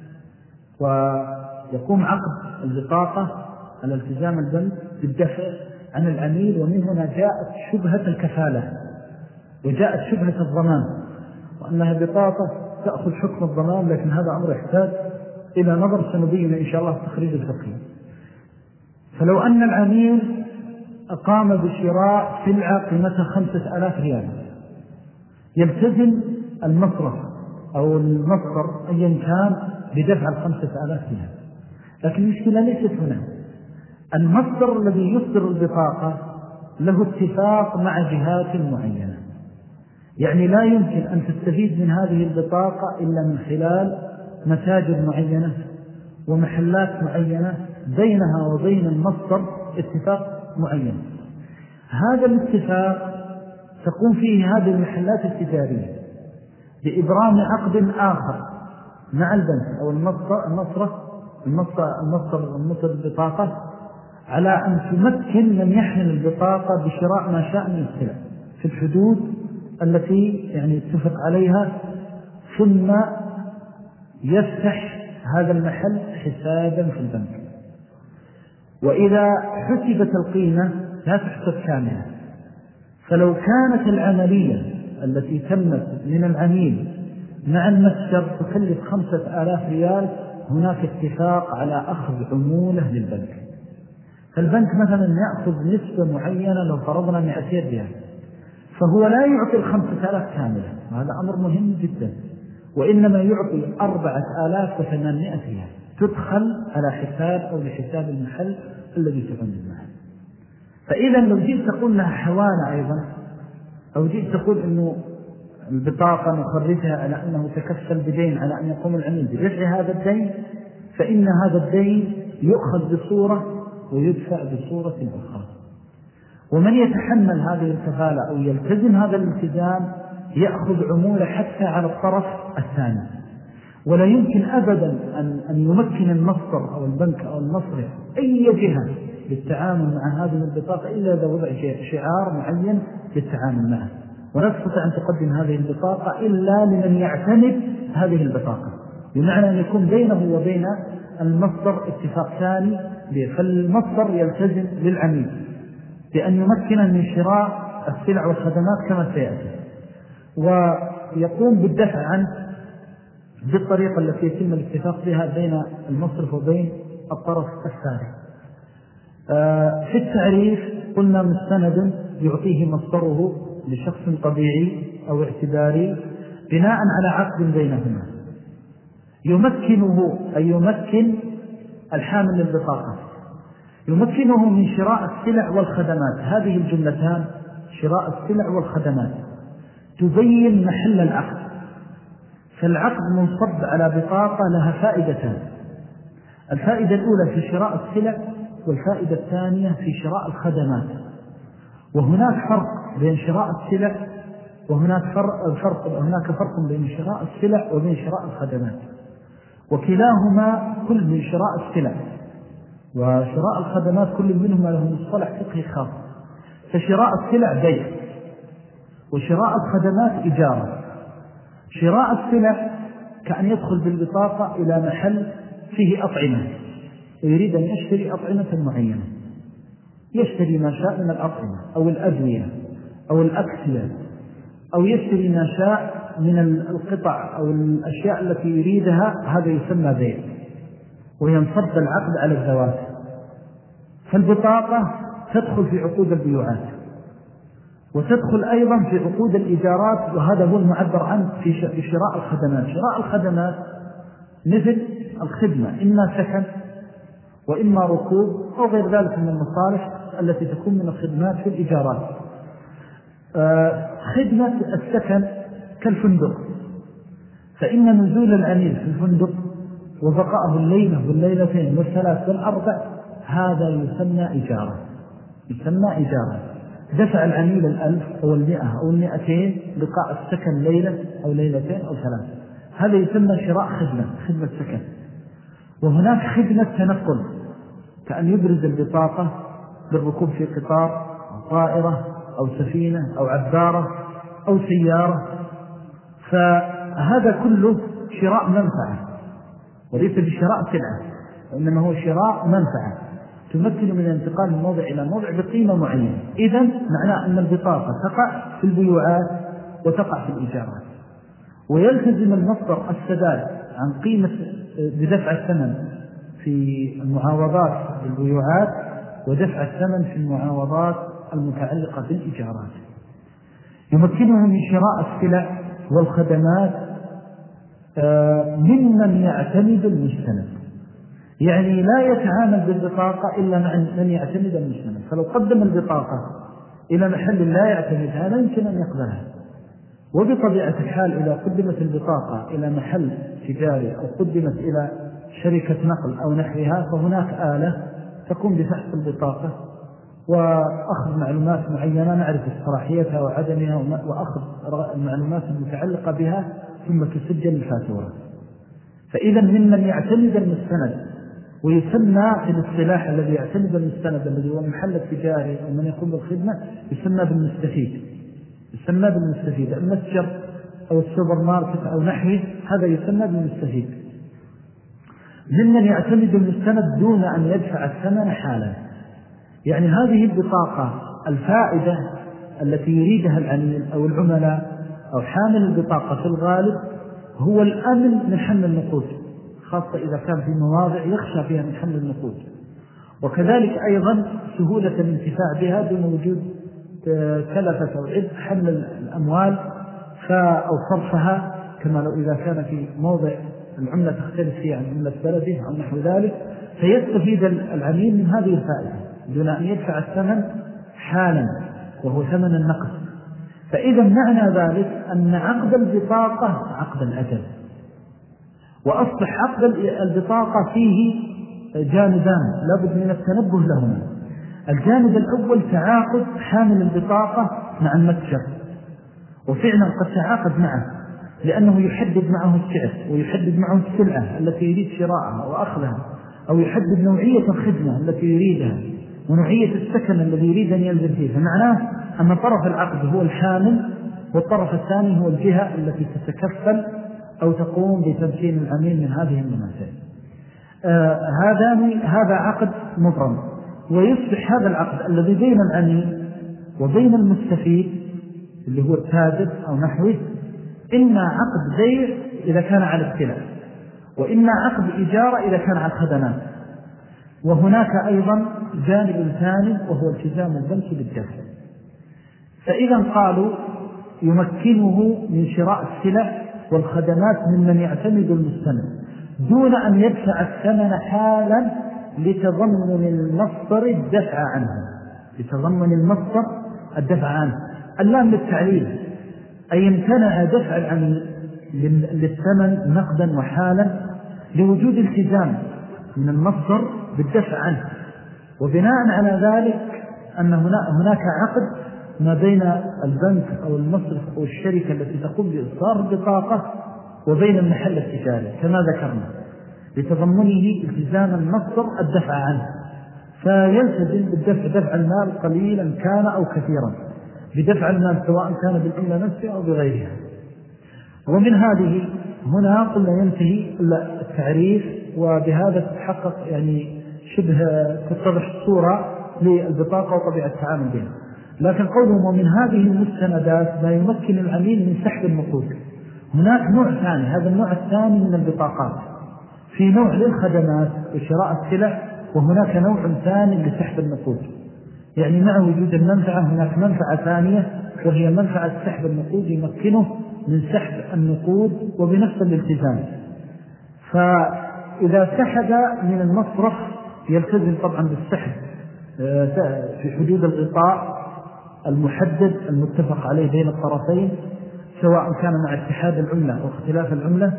ويقوم عقد البطاقة على التزام البنك بالدفع عن العميل. ومن هنا جاءت شبهة الكفالة وجاءت شبهة الضمان، وأنها بطاقة تأخذ حكم الضمان، لكن هذا أمر يحتاج إلى نظر سنبين إن شاء الله تخريج الفقه. فلو أن العميل أقام بشراء سلعة قيمتها 5000 ريال، يلتزم المصرف أو المصدر أيا كان بدفع 5000 ريال. لكن المشكلة ليست هنا. المصدر الذي يصدر البطاقة له اتفاق مع جهات معينة، يعني لا يمكن أن تستفيد من هذه البطاقة إلا من خلال متاجر معينة ومحلات معينة بينها وبين المصدر اتفاق معين. هذا الاتفاق تقوم فيه هذه المحلات التجارية بإبرام عقد آخر مع البنك أو المصدر البطاقة على أن تمكن من يحمل البطاقة بشراء ما شاء من السلع في الحدود التي يعني اتفق عليها، ثم يفتح هذا المحل حسابا في البنك. وإذا حسبت القيمة لا تحسب كاملة، فلو كانت العملية التي تمت من العميل مع المتجر تكلف 5000 ريال، هناك اتفاق على أخذ عمولة للبنك. فالبنك مثلا يأخذ نسبة معينة، لو فرضنا 200 ريال، فهو لا يعطي 5000 كاملة، وهذا أمر مهم جدا، وإنما يعطي 4800 ريال تدخل على حساب أو لحساب المحل الذي تعمل المحل. فإذا لو جيت تقول لها حوالة أيضا، أو جيت تقول أنه البطاقة نخرجها على أنه تكفل بدين على أن يقوم العميل بدفع هذا الدين، فإن هذا الدين يؤخذ بصورة ويدفع بصورة أخرى. ومن يتحمل هذه الكفالة أو يلتزم هذا الالتزام يأخذ عمولة حتى على الطرف الثاني. ولا يمكن أبدا أن يمكن المصدر أو البنك أو المصرف أي جهة للتعامل مع هذه البطاقة إلا إذا وضع شعار معين للتعامل معه، ولا تستطيع أن تقدم هذه البطاقة إلا لمن يعتمد هذه البطاقة، بمعنى أن يكون بينه وبين المصدر اتفاق ثاني، فالمصدر يلتزم للعميل بأن يمكن من شراء السلع والخدمات كما سيأتي، ويقوم بالدفع عنه بالطريقة التي يتم الاتفاق بها بين المصرف وبين الطرف الثاني. في التعريف قلنا مستند يعطيه مصدره لشخص طبيعي أو اعتباري بناء على عقد بينهما يمكنه أي يمكن الحامل للبطاقة يمكنه من شراء السلع والخدمات. هذه الجملتان شراء السلع والخدمات تبين محل العقد، فالعقد منصب على بطاقة لها فائدتان: الفائدة الأولى في شراء السلع، والفائدة الثانية في شراء الخدمات. وهناك فرق بين شراء السلع وهناك فرق بين شراء السلع وبين شراء الخدمات، وكلاهما كل من شراء السلع وشراء الخدمات كل منهما له مصطلح فقهي خاص. فشراء السلع بيع، وشراء الخدمات إجارة. شراء السلع كأن يدخل بالبطاقة إلى محل فيه أطعمة ويريد أن يشتري أطعمة معينة، يشتري ما شاء من الأطعمة أو الأدوية أو الأكسية، أو يشتري ما شاء من القطع أو الأشياء التي يريدها، هذا يسمى بيع وينصب العقد على الذوات. فالبطاقة تدخل في عقود البيوعات وتدخل أيضا في عقود الإيجارات، وهذا هو المعبر عنه في شراء الخدمات. شراء الخدمات مثل الخدمة، إما سكن وإما ركوب أو غير ذلك من المصالح التي تكون من الخدمات في الإيجارات. خدمة السكن كالفندق، فإن نزول العميل في الفندق وبقاءه الليلة والليلتين والثلاث والأربع هذا يسمى إجارة. دفع العميل 1000 أو 100 أو 200 بقاء السكن ليلة أو ليلتين أو ثلاث، هذا يسمى شراء خدمة سكن. وهناك خدمة تنقل، كأن يبرز البطاقة بالركوب في قطار أو طائرة أو سفينة أو عبارة أو سيارة، فهذا كله شراء منفعة وليس بشراء سلعة، وإنما هو شراء منفعة تمكن من الانتقال من موضع إلى موضع بقيمة معينة. إذن معناه أن البطاقة تقع في البيوعات وتقع في الإيجارات، ويلتزم المصدر السداد عن قيمة بدفع الثمن في المعاوضات بالبيوعات ودفع الثمن في المعاوضات المتعلقة بالإيجارات. يمكنه من شراء السلع والخدمات ممن يعتمد المستند، يعني لا يتعامل بالبطاقة إلا مع من يعتمد المستند. فلو قدم البطاقة إلى محل لا يعتمدها لا يمكن أن يقبلها. وبطبيعة الحال إذا قدمت البطاقة إلى محل تجاري أو قدمت إلى شركة نقل أو نحوها، فهناك آلة تقوم بفحص البطاقة وأخذ معلومات معينة نعرف صلاحيتها وعدمها، وأخذ المعلومات المتعلقة بها ثم تسجل الفاتورة. فإذا ممن يعتمد المستند، ويسمى في الاصطلاح الذي يعتمد المستند الذي هو المحل التجاري أو من يقوم بالخدمة يسمى بالمستفيد. المتجر أو السوبر ماركت أو نحوه هذا يسمى بالمستفيد. ممن يعتمد المستند دون أن يدفع الثمن حالا، يعني هذه البطاقة الفائدة التي يريدها العميل أو العملاء أو حامل البطاقة في الغالب هو الأمن من حمل النقود، خاصة إذا كان في مواضع يخشى فيها من حمل النقود، وكذلك أيضا سهولة الانتفاع بها دون وجود كلفة أو عبء حمل الأموال أو صرفها، كما لو إذا كان في موضع العملة تختلف فيها عن عملة بلده أو نحو ذلك، فيستفيد العميل من هذه الفائدة دون أن يدفع الثمن حالا وهو ثمن النقد. فإذا معنى ذلك أن عقد البطاقة عقد الأجل، وأصبح عقد البطاقة فيه جانبان لابد من التنبه لهما. الجانب الأول تعاقد حامل البطاقة مع المتجر، وفعلا قد تعاقد معه لأنه يحدد معه السعر ويحدد معه السلعة التي يريد شراءها وأخذها، أو يحدد نوعية الخدمة التي يريدها، ونوعية السكن الذي يريد أن ينزل فيه. فمعناه أن طرف العقد هو الحامل، والطرف الثاني هو الجهة التي تتكفل أو تقوم بتمكين العميل من هذه المناسبة. هذا عقد مبرم، ويصبح هذا العقد الذي بين العميل وبين المستفيد اللي هو التاجر أو نحوه إما عقد بيع إذا كان على السلع، وإما عقد إجارة إذا كان على الخدمات. وهناك أيضا جانب ثاني وهو التزام البنك بالدفع. فإذا قالوا يمكنه من شراء السلع والخدمات ممن يعتمد المستند دون أن يدفع الثمن حالا لتضمن المصدر الدفع عنه، لتضمن المصدر الدفع عنه. اللام للتعليل، أي امتنع دفع العميل للثمن نقدا وحالا لوجود التزام من المصدر بالدفع عنه. وبناء على ذلك أن هناك عقد ما بين البنك أو المصرف أو الشركة التي تقوم بإصدار البطاقة وبين المحل التجاري كما ذكرنا، لتضمنه التزام المصدر الدفع عنه، فيلتزم دفع المال قليلا كان أو كثيرا، بدفع المال سواء كان بالعملة نفسها أو بغيرها. ومن هذه هنا قلنا ينتهي التعريف، وبهذا تتحقق يعني شبه تتضح الصورة للبطاقة وطبيعة التعامل بها. لكن قولهم ومن هذه المستندات ما يمكن العميل من سحب النقود. هناك نوع ثاني، هذا النوع الثاني من البطاقات، في نوع للخدمات وشراء السلع، وهناك نوع ثاني لسحب النقود. يعني مع وجود المنفعة هناك منفعة ثانية، وهي منفعة سحب النقود، يمكنه من سحب النقود وبنفس الالتزام. فإذا سحب من المصرف يلتزم طبعا بالسحب في حدود الغطاء المحدد المتفق عليه بين الطرفين، سواء كان مع اتحاد العملة واختلاف العملة.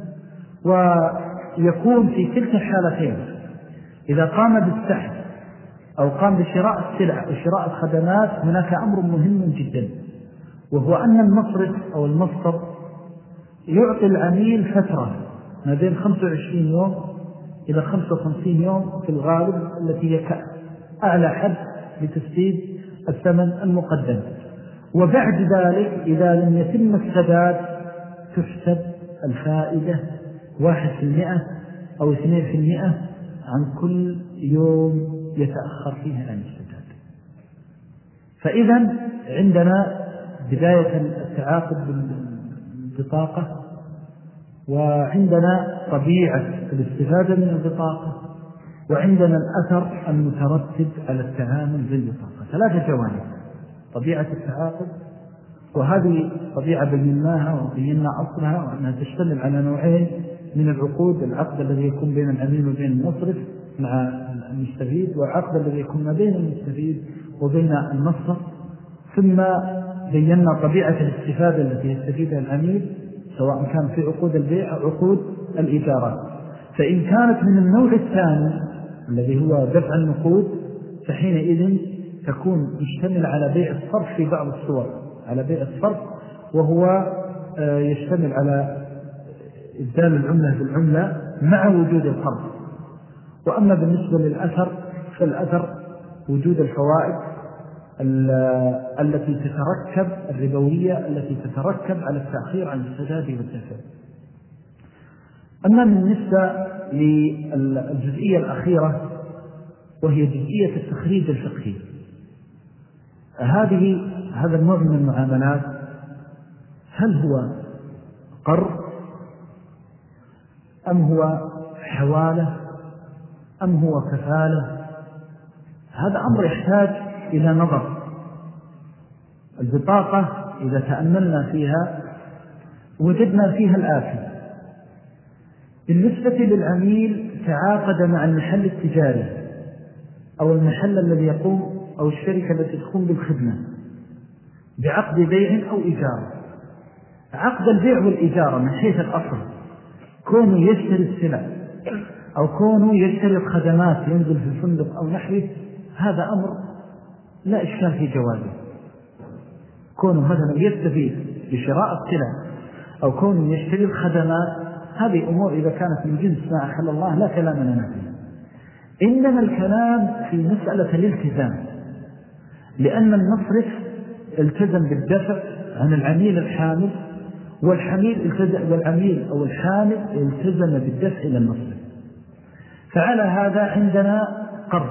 ويكون في تلك الحالتين إذا قام بالسحب أو قام بشراء السلع وشراء الخدمات هناك أمر مهم جدا، وهو أن المصرف أو المصدر يعطي العميل فترة ما بين 25 يوم إلى 55 يوم في الغالب، التي هي أعلى حد لتسديد الثمن المقدم. وبعد ذلك إذا لم يتم السداد تحسب الفائدة 1% أو 2% عن كل يوم يتأخر فيه عن السداد. فإذا عندنا بداية التعاقد بالبطاقة، وعندنا طبيعة الاستفادة من البطاقة، وعندنا الأثر المترتب على التعامل بالبطاقة. 3 جوانب: طبيعة التعاقد، وهذه طبيعة بيناها وبينا أصلها، وأنها تشتمل على نوعين من العقود: العقد الذي يكون بين العميل وبين المصرف مع المستفيد، والعقد الذي يكون ما بين المستفيد وبين المصرف. ثم بينا طبيعة الاستفادة التي يستفيدها العميل سواء كان في عقود البيع أو عقود الإيجارات. فإن كانت من النوع الثاني الذي هو دفع النقود فحينئذ تكون مشتمل على بيع الصرف في بعض الصور، على بيع الصرف، وهو يشتمل على إبدال العملة بالعملة مع وجود القرض. وأما بالنسبة للأثر فالأثر وجود الفوائد التي تتركب، الربوية التي تتركب على التأخير عن السداد والدفع. أما بالنسبة للجزئية الأخيرة وهي جزئية التخريج الفقهي، هذا النوع من المعاملات هل هو قرض أم هو حوالة أم هو كفالة؟ هذا أمر يحتاج إلى نظر. البطاقة إذا تأملنا فيها وجدنا فيها الآتي: بالنسبة للعميل تعاقد مع المحل التجاري أو المحل الذي يقوم أو الشركة التي تقوم بالخدمة بعقد بيع أو إيجار. عقد البيع والإيجار من حيث الأصل كونه يشتري السلع أو كونه يشتري الخدمات ينزل في الفندق أو نحوه، هذا أمر لا إشكال في جوازه. كونه مثلا يستفيد بشراء السلع أو كونه يشتري الخدمات، هذه أمور إذا كانت من جنس ما أحل الله لا كلام لنا فيها. إنما الكلام في مسألة الالتزام، لأن المصرف التزم بالدفع عن العميل الحامل، والعميل أو الحامل التزم بالدفع إلى المصرف. فعلى هذا عندنا قرض،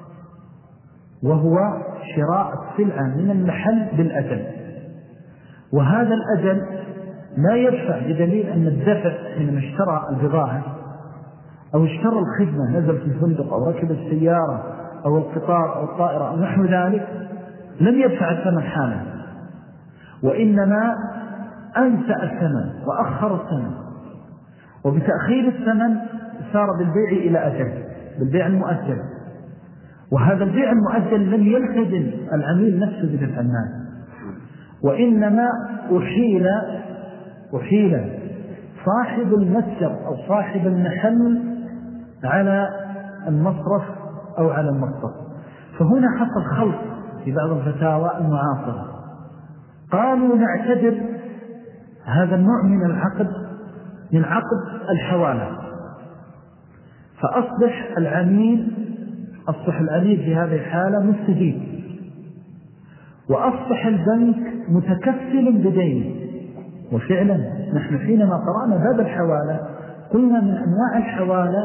وهو شراء السلعة من المحل بالأجل، وهذا الأجل لا يدفع بدليل أن الدفع حينما اشترى البضاعة أو اشترى الخدمة، نزل في الفندق أو ركب السيارة أو القطار أو الطائرة أو نحو ذلك، لم يدفع الثمن حالا، وإنما أنسى الثمن وأخر الثمن، وبتأخير الثمن صار بالبيع إلى أجل، بالبيع المؤجل. وهذا البيع المؤجل لم يلتزم العميل نفسه بالأمان، وإنما أحيل صاحب المتجر أو صاحب المحل على المصرف أو على المصرف. فهنا حصل خلط في بعض الفتاوى المعاصرة، قالوا نعتبر هذا النوع من العقد من عقد الحوالة، فأصبح العميل في هذه الحالة مستفيد، وأصبح البنك متكفل بدينه. وفعلا نحن حينما قرأنا باب الحوالة قلنا من أنواع الحوالة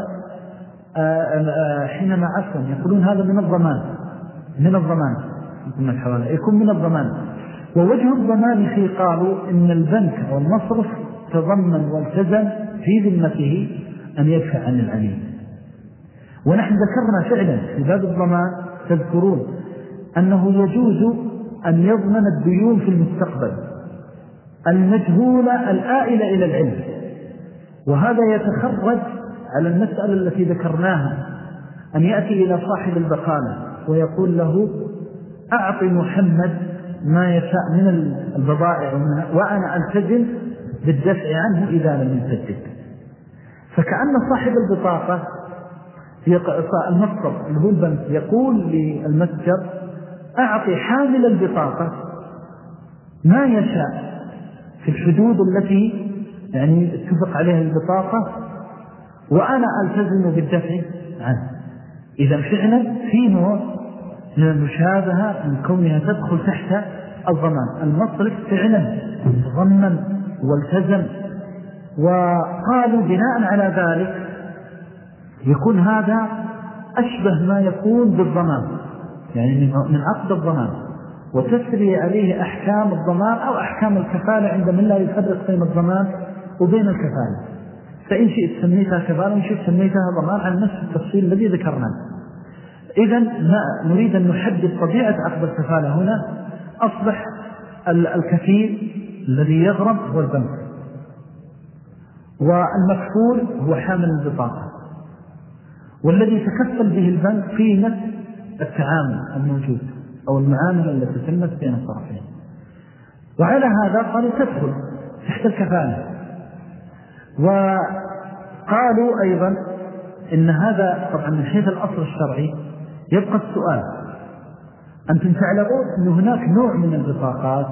حينما يقولون هذا من الضمان يكون من الضمان. ووجه الضمان فيه قالوا إن البنك أو المصرف تضمن والتزم في ذمته أن يدفع عن العميل. ونحن ذكرنا فعلا في باب الضمان، تذكرون أنه يجوز أن يضمن الديون في المستقبل المجهولة الآئلة إلى العلم، وهذا يتخرج على المسألة التي ذكرناها، أن يأتي إلى صاحب البقالة ويقول له أعطي محمد ما يشاء من البضائع وأنا ألتزم بالدفع عنه إذا لم يسدد. فكأن صاحب البطاقة المصرف اللي هو البنك يقول للمتجر أعطي حامل البطاقة ما يشاء في الحدود التي اتفق عليها البطاقة وأنا ألتزم بالدفع عنه. إذا فعلا في نوع من المشابهة من كونها تدخل تحت الضمان. المصرف فعلا ضمن والتزم، وقالوا بناء على ذلك يكون هذا أشبه ما يكون بالضمان، يعني من عقد الضمان، وتسري عليه أحكام الضمان أو أحكام الكفالة عند من لا يفرق بين الضمان وبين الكفالة. فإن شئت سميتها كفالة وإن شئت سميتها ضمان على نفس التفصيل الذي ذكرناه. إذن نريد أن نحدد طبيعة عقد الكفالة. هنا أصبح الكفيل الذي يغرم هو البنك، والمكفول هو حامل البطاقة، والذي تكفل به البنك قيمة التعامل الموجود أو المعاملة التي تمت بين الطرفين. وعلى هذا قالوا تدخل تحت الكفالة. وقالوا أيضا إن هذا طبعا من حيث الأصل الشرعي يبقى السؤال، أنتم تعلمون أن هناك نوع من البطاقات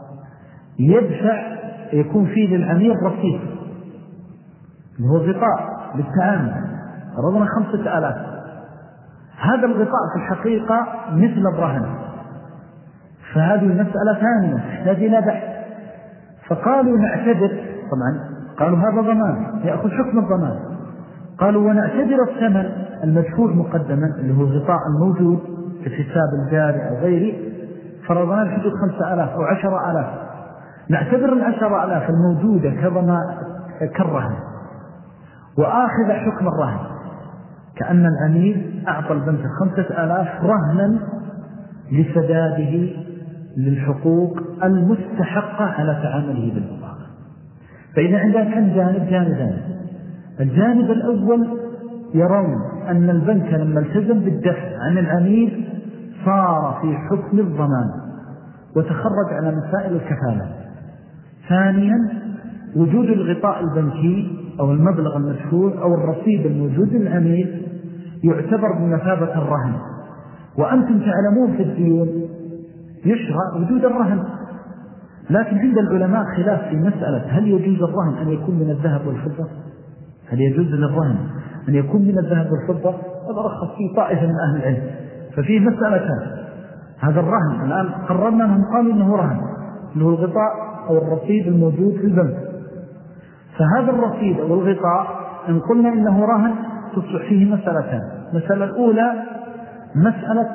يكون فيه للعميل رصيد، هو غطاء للتعامل، رضنا 5,000. هذا الغطاء في الحقيقة مثل الرهن، فهذه المسألة ثانية تحتاج إلى بحث. فقالوا نعتبر، طبعا قالوا هذا ضمان يأخذ حكم الضمان، قالوا ونعتبر الثمن المدفوع مقدما اللي هو الغطاء الموجود في الحساب الجاري أو غيره، فرضنا الحدود 5,000 أو 10,000، نعتبر 10,000 الموجودة كالرهن، وآخذ حكم الرهن، كأن العميل أعطى البنك 5,000 رهنا لسداده للحقوق المستحقة على تعامله بالبطاقة. فإذا عندنا كان جانبان. الجانب الأول يرون أن البنك لما التزم بالدفع عن العميل صار في حكم الضمان وتخرج على مسائل الكفالة. ثانيا وجود الغطاء البنكي أو المبلغ المدفوع أو الرصيد الموجود للعميل يعتبر بمثابة الرهن. وأنتم تعلمون في الديون يشرع وجود الرهن، لكن عند العلماء خلاف في مسألة هل يجوز الرهن أن يكون من الذهب والفضة؟ هل يجوز للرهن أن يكون من الذهب والفضة هذا رخص فيه طائفة من أهل العلم. ففيه مسألتان، هذا الرهن الآن قررنا أنهم قالوا إنه رهن، اللي هو الغطاء أو الرصيد الموجود في البنك. فهذا الرصيد أو الغطاء إن قلنا إنه رهن تصبح فيه مسألتان. المسألة الأولى مسألة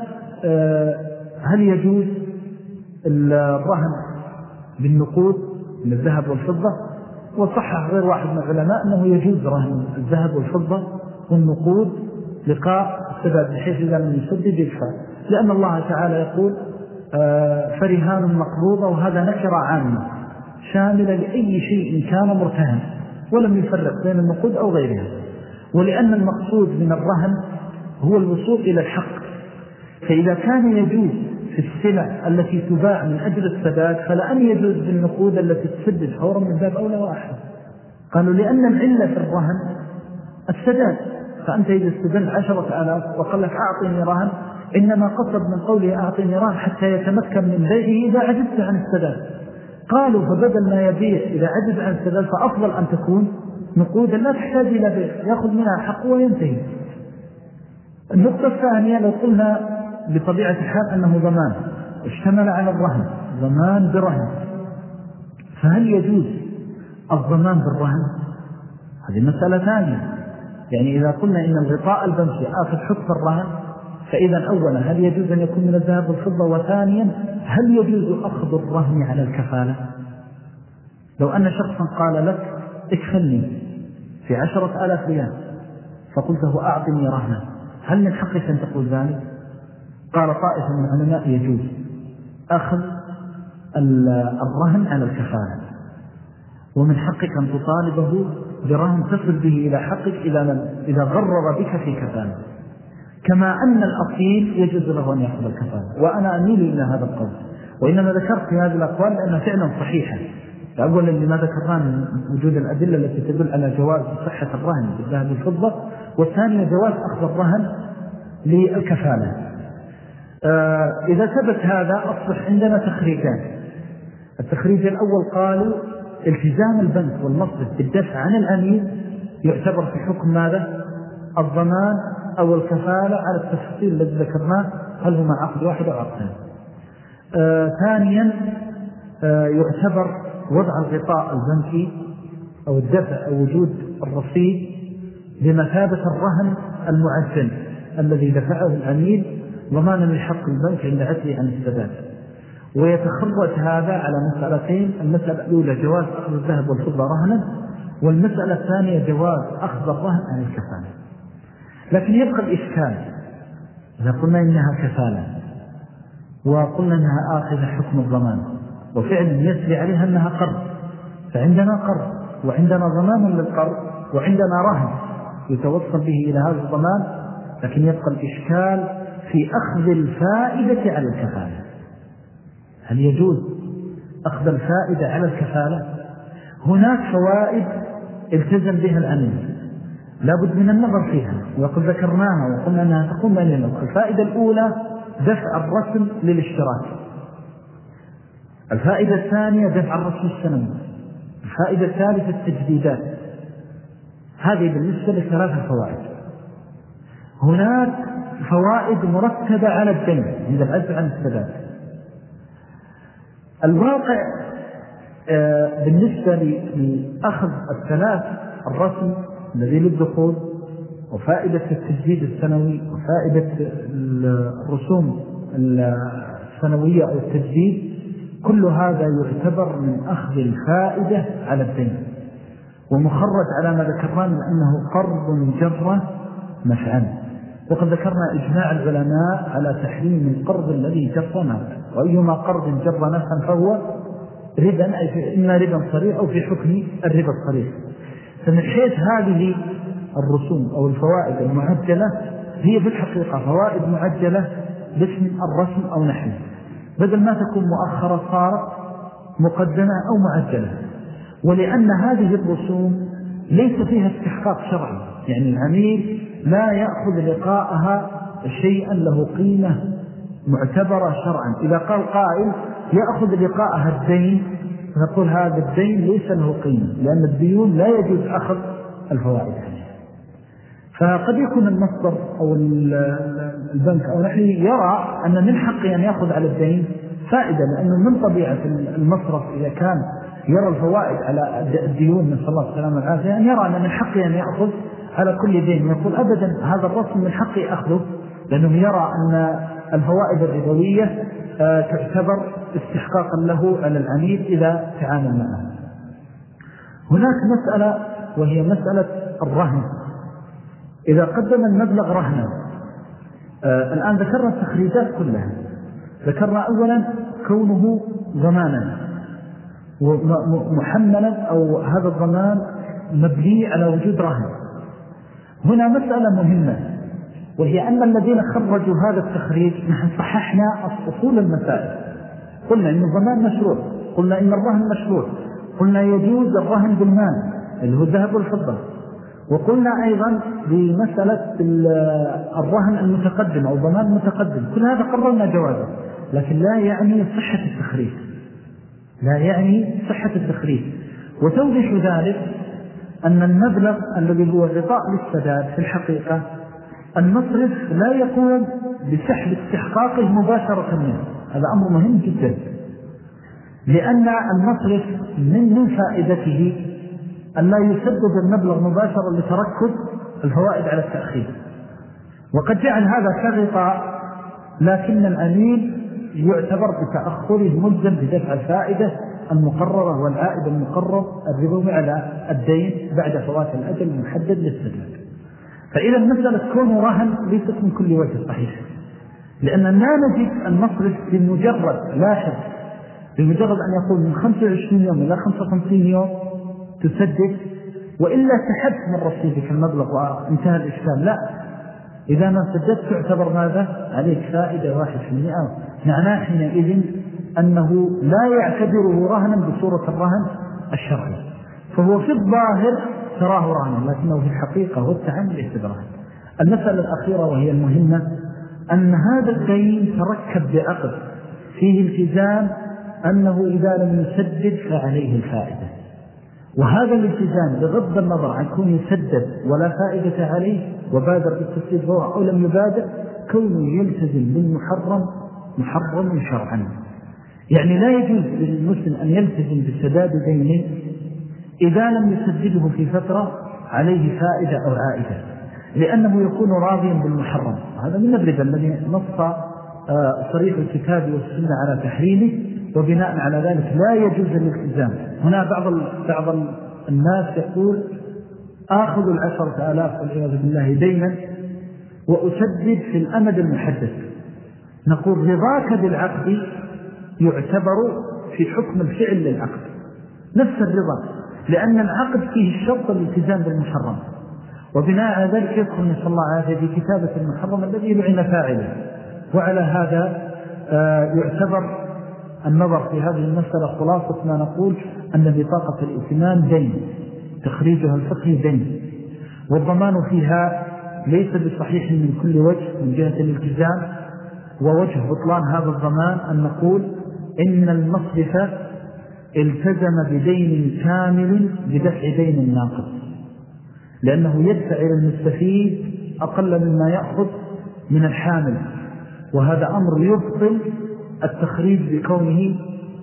هل يجوز الرهن بالنقود من الذهب والفضة؟ وصحح غير واحد من العلماء أنه يجوز رهن الذهب والفضة والنقود لقاء السداد بحيث إذا لم يسدد يدفع، لأن الله تعالى يقول فرهان مقبوضة، وهذا نكرة عامة شاملة لأي شيء كان مرتهن ولم يفرق بين النقود أو غيرها. ولأن المقصود من الرهن هو الوصول إلى الحق، فإذا كان يجوز في السلع التي تباع من أجل السداد فلأن يجوز بالنقود التي تسدد فورا من باب أولى واحد. قالوا لأن العلة في الرهن السداد، فأنت إذا استدلت 10,000 وقال لك أعطيني رهن، إنما قصد من قوله أعطيني رهن حتى يتمكن من بيعه إذا عجزت عن السداد. قالوا فبدل ما يبيع إذا عجز عن السداد فأفضل أن تكون نقودا لا تحتاج إلى بيع، يأخذ منها حق وينتهي. النقطة الثانية لو قلنا بطبيعة الحال أنه ضمان اشتمل على الرهن، ضمان برهن، فهل يجوز الضمان بالرهن؟ هذه مسألة ثانية. يعني إذا قلنا إن الغطاء البنكي آخذ حكم الرهن، فإذا أولا هل يجوز أن يكون من الذهب والفضة؟ وثانيا هل يجوز أخذ الرهن على الكفالة؟ لو أن شخصا قال لك اكفلني في 10,000 ريال فقلته أعطني رهنا، هل من حقك أن تقول ذلك؟ قال طائفة من العلماء يجوز أخذ الرهن على الكفالة، ومن حقك أن تطالبه برهن تصل به إلى حقك إذا غرر بك في كفالة، كما أن الأصيل يجوز له أن يأخذ الكفالة. وأنا أميل إلى هذا القول، وإنما ذكرت في هذه الأقوال لأنها فعلا صحيحة. أولا لما ذكرنا من وجود الأدلة التي تدل على جواز صحة الرهن بالذهب والفضة، والثانية جواز أخذ الرهن للكفالة. إذا ثبت هذا أصبح عندنا تخريجان. التخريج الأول قالوا التزام البنك والمصرف بالدفع عن الأمين يعتبر في حكم ماذا؟ الضمان أو الكفالة على التفصيل الذي ذكرناه، هل هما عقد واحد أو عقدان. ثانيا يعتبر وضع الغطاء البنكي أو الدفع أو وجود الرصيد بمثابة الرهن المعجل الذي دفعه الأمين ضمانا لحق البنك عند عجزه عن السداد. ويتخرج هذا على مسألتين: المسألة الأولى جواز أخذ الذهب والفضة رهنا، والمسألة الثانية جواز أخذ الرهن عن الكفالة. لكن يبقى الإشكال إذا قلنا إنها كفالة وقلنا إنها آخذ حكم الضمان، وفعلا يسري عليها أنها قرض، فعندنا قرض وعندنا ضمان للقرض وعندنا رهن يتوصل به إلى هذا الضمان، لكن يبقى الإشكال في أخذ الفائدة على الكفالة. هل يجوز أخذ الفائدة على الكفالة؟ هناك فوائد التزم بها الأمين لابد من النظر فيها، وقد ذكرناها وقلنا أنها تقوم بأننا. الفائدة الأولى دفع الرسم للاشتراك، الفائدة الثانية دفع الرسم السنوي، الفائدة الثالثة التجديدات. هذه بالنسبة لثلاثة فوائد. هناك فوائد مرتبة على الدين عند العجز عن السداد. الواقع بالنسبة لأخذ الثلاث: الرسم الذي للدخول، وفائدة التجديد السنوي، وفائدة الرسوم السنوية أو التجديد، كل هذا يعتبر من أخذ الفائدة على الدين، ومخرج على ما ذكرنا من أنه قرض جر نفعا. وقد ذكرنا إجماع العلماء على تحريم القرض الذي جر نفعا، وأيما قرض جر نفعا فهو ربا، أي إما ربا صريح أو في حكم الربا الصريح. فمن حيث هذه الرسوم أو الفوائد المعجلة هي في الحقيقة فوائد معجلة باسم الرسم أو نحن، بدل ما تكون مؤخرة صارت مقدمة أو معجلة. ولأن هذه الرسوم ليس فيها استحقاق شرعي، يعني العميل لا يأخذ لقاءها شيئا له قيمة معتبرة شرعا. إذا قال قائل يأخذ لقاءها الدين، نقول هذا الدين ليس له قيمة، لأن الديون لا يجوز أخذ الفوائد عليها. فقد يكون المصدر أو البنك أو نحن يرى أن من حقه أن يأخذ على الدين فائدة، لأنه من طبيعة المصرف إذا كان يرى الفوائد على الديون من صلى الله عليه وسلم أن يرى أن من حقه أن يأخذ على كل دين. يقول أبدا هذا الرسم من حقه أخذه، لأنه يرى أن الفوائد الربوية تعتبر استحقاقا له على العميل إذا تعامل معه. هناك مسألة وهي مسألة الرهن. إذا قدم المبلغ رهنا، الآن ذكرنا التخريجات كلها. ذكرنا أولا كونه ضمانا ومحملا أو هذا الضمان مبني على وجود رهن. هنا مسألة مهمة، وهي أن الذين خرجوا هذا التخريج نحن صححنا أصول المسائل. قلنا إن الضمان مشروع، قلنا إن الرهن مشروع، قلنا يجوز الرهن بالمال اللي هو الذهب والفضة، وقلنا أيضا بمسألة الرهن المتقدم أو الضمان المتقدم. كل هذا قررنا جوازه، لكن لا يعني صحة التخريج، لا يعني صحة التخريج. وتوضح ذلك أن المبلغ الذي هو غطاء للسداد في الحقيقة المصرف لا يقوم بسحب استحقاقه مباشرة منه. هذا أمر مهم جدا، لأن المصرف من فائدته أن لا يسدد المبلغ مباشرة لتركز الفوائد على التأخير، وقد جعل هذا كغطاء، لكن الأمين يعتبر بتأخره ملزم بدفع الفائدة المقررة والعائد المقرر الربوي على الدين بعد فوات الأجل المحدد للسداد. فإذا المسألة تكون رهن ليست من كل وجه صحيح، لأن لا نجد المصرف بمجرد لاحظ بمجرد أن يقول من 25 يوم إلى 55 يوم تسدد، وإلا سحبت من رصيدك المبلغ وانتهى الإشكال. لا، إذا ما سددت تعتبر ماذا؟ عليك فائدة 1%. معناه حينئذ أنه لا يعتبره رهنا بصورة الرهن الشرعي، فهو في الظاهر تراه رهنا، لكنه في الحقيقة هو التعامل اعتباره. المسألة الأخيرة وهي المهمة أن هذا الدين تركب بعقد فيه التزام أنه إذا لم يسدد فعليه الفائدة، وهذا الالتزام بغض النظر عن كونه يسدد ولا فائدة عليه وبادر بالتسديد فوق أو لم يبادر، كونه يلتزم بالمحرم محرم شرعا. يعني لا يجوز للمسلم أن يلتزم بسداد دينه إذا لم يسدده في فترة عليه فائدة أو عائدة، لأنه يكون راضيا بالمحرم. هذا من الربا الذي نص صريح الكتاب والسنة على تحريمه، وبناء على ذلك لا يجوز الالتزام. هنا بعض الناس يقول آخذ 10,000 والعياذ بالله دينا وأسدد في الأمد المحدد. نقول رضاك بالعقد يعتبر في حكم الفعل للعقد نفس الرضا، لأن العقد فيه الشرط الالتزام بالمحرم، وبناء على ذلك يدخل نسأل الله عافية في كتابة المحرم الذي لعن فاعله. وعلى هذا يعتبر النظر في هذه المسألة خلاصة ما نقول أن بطاقة الائتمان دين، تخريجها الفقهي دين، والضمان فيها ليس بصحيح من كل وجه من جهة الالتزام. ووجه بطلان هذا الضمان أن نقول إن المصرف التزم بدين كامل بدفع دين ناقص، لأنه يدفع إلى المستفيد أقل مما يأخذ من الحامل، وهذا أمر يبطل التخريج بكونه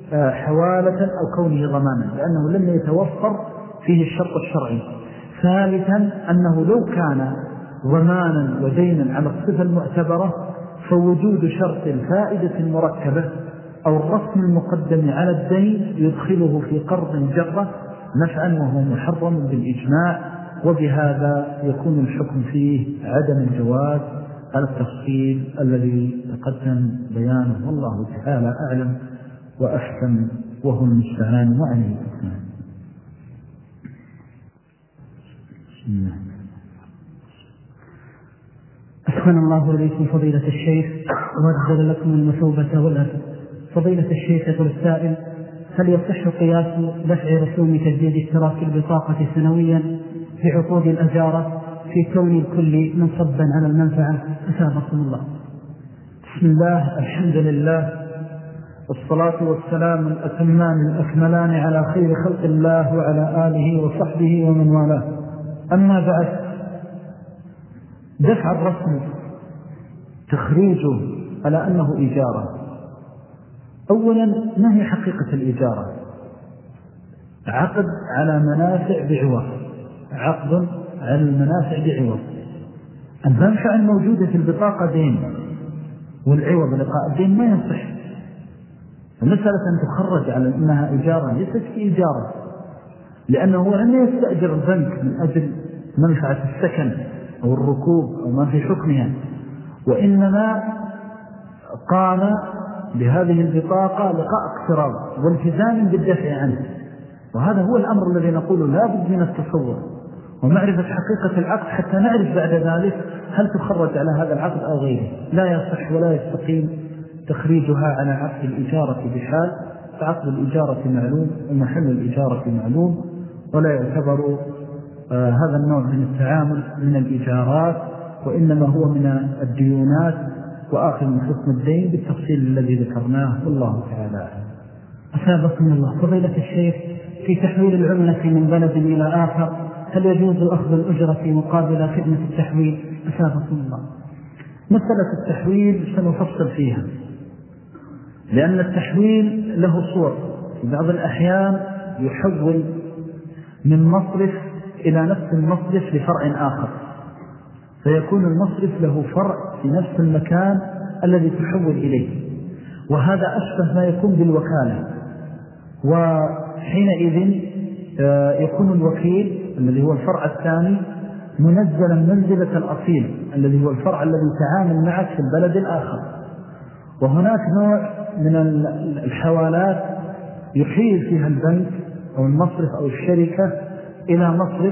حوالة أو كونه ضمانا، لأنه لم يتوفر فيه الشرط الشرعي. ثالثا أنه لو كان ضمانا ودينا على الصفة المعتبرة فوجود شرط الفائدة المركبة أو الرسم المقدم على الدين يدخله في قرض جرة نفعا وهو محرم بالإجماع، وبهذا يكون الحكم فيه عدم الجواز على التفصيل الذي تقدم بيانه. والله تعالى أعلم وأحكم، وهو المستعان وعليه الإثنان. أسخن الله إليكم فضيلة الشيخ وأجزل لكم المثوبة والأجر. فضيلة الشيخ يقول السائل: هل يصح قياس دفع رسوم تجديد اشتراك البطاقة سنويا في عقود الأجارة في كون الكل منصبا على المنفعة؟ أثابكم الله. بسم الله، الحمد لله، والصلاة والسلام الأتمان الأكملان على خير خلق الله وعلى آله وصحبه ومن والاه. أما بعد، دفع الرسم تخريجه على أنه إجارة. أولا ما هي حقيقة الإجارة؟ عقد على منافع بعوض، عقد على المنافع بعوض. المنفعة الموجودة في البطاقة دين، والعوض لقاء الدين ما يصح. فمسألة أن تخرج على أنها إجارة ليست في إجارة، لأنه لم يستأجر البنك من أجل منفعة السكن أو الركوب أو ما في حكمها، وإنما قام بهذه البطاقة لقاء اقتراض والتزام بالدفع عنه. وهذا هو الأمر الذي نقول لا بد من التصور ومعرفة حقيقة العقد حتى نعرف بعد ذلك هل تخرج على هذا العقد أو غيره. لا يصح ولا يستقيم تخريجها على عقد الإجارة بحال، فعقد الإجارة معلوم ومحل الإجارة معلوم، ولا يعتبر هذا النوع من التعامل من الإجارات، وإنما هو من الديونات وآخر من حكم الدين بالتفصيل الذي ذكرناه، والله تعالى. أثابكم الله. فضيلة الشيخ، في تحويل العملة من بلد إلى آخر هل يجوز أخذ الأجرة مقابل خدمة التحويل؟ أثابكم الله. مسألة التحويل سنفصل فيها، لأن التحويل له صور. في بعض الأحيان يحول من مصرف إلى نفس المصرف لفرع آخر، فيكون المصرف له فرع في نفس المكان الذي تحول إليه، وهذا أشبه ما يكون بالوكالة. وحينئذ يكون الوكيل الذي هو الفرع الثاني منزلا منزلة الأصيل الذي هو الفرع الذي تعامل معك في البلد الآخر. وهناك نوع من الحوالات يحيل فيها البنك أو المصرف أو الشركة إلى مصرف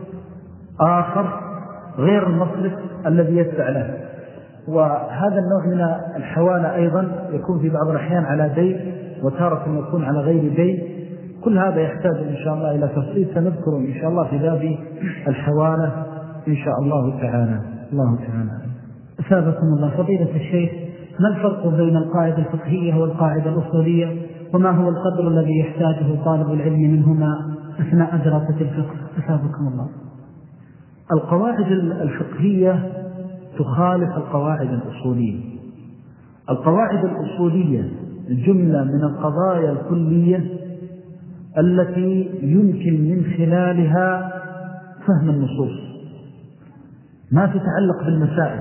آخر غير المصرف الذي يدفع له. وهذا النوع من الحوالة أيضا يكون في بعض الأحيان على دين، وتارة يكون على غير دين. كل هذا يحتاج إن شاء الله إلى تفصيل سنذكره إن شاء الله في باب الحوالة إن شاء الله تعالى. الله تعالى. أثابكم الله. فضيلة الشيخ، ما الفرق بين القاعدة الفقهية والقاعدة الأصولية، وما هو القدر الذي يحتاجه طالب العلم منهما أثناء دراسة الفقه؟ أثابكم الله. القواعد الفقهية تخالف القواعد الأصولية. القواعد الأصولية جملة من القضايا الكلية التي يمكن من خلالها فهم النصوص، ما تتعلق بالمسائل.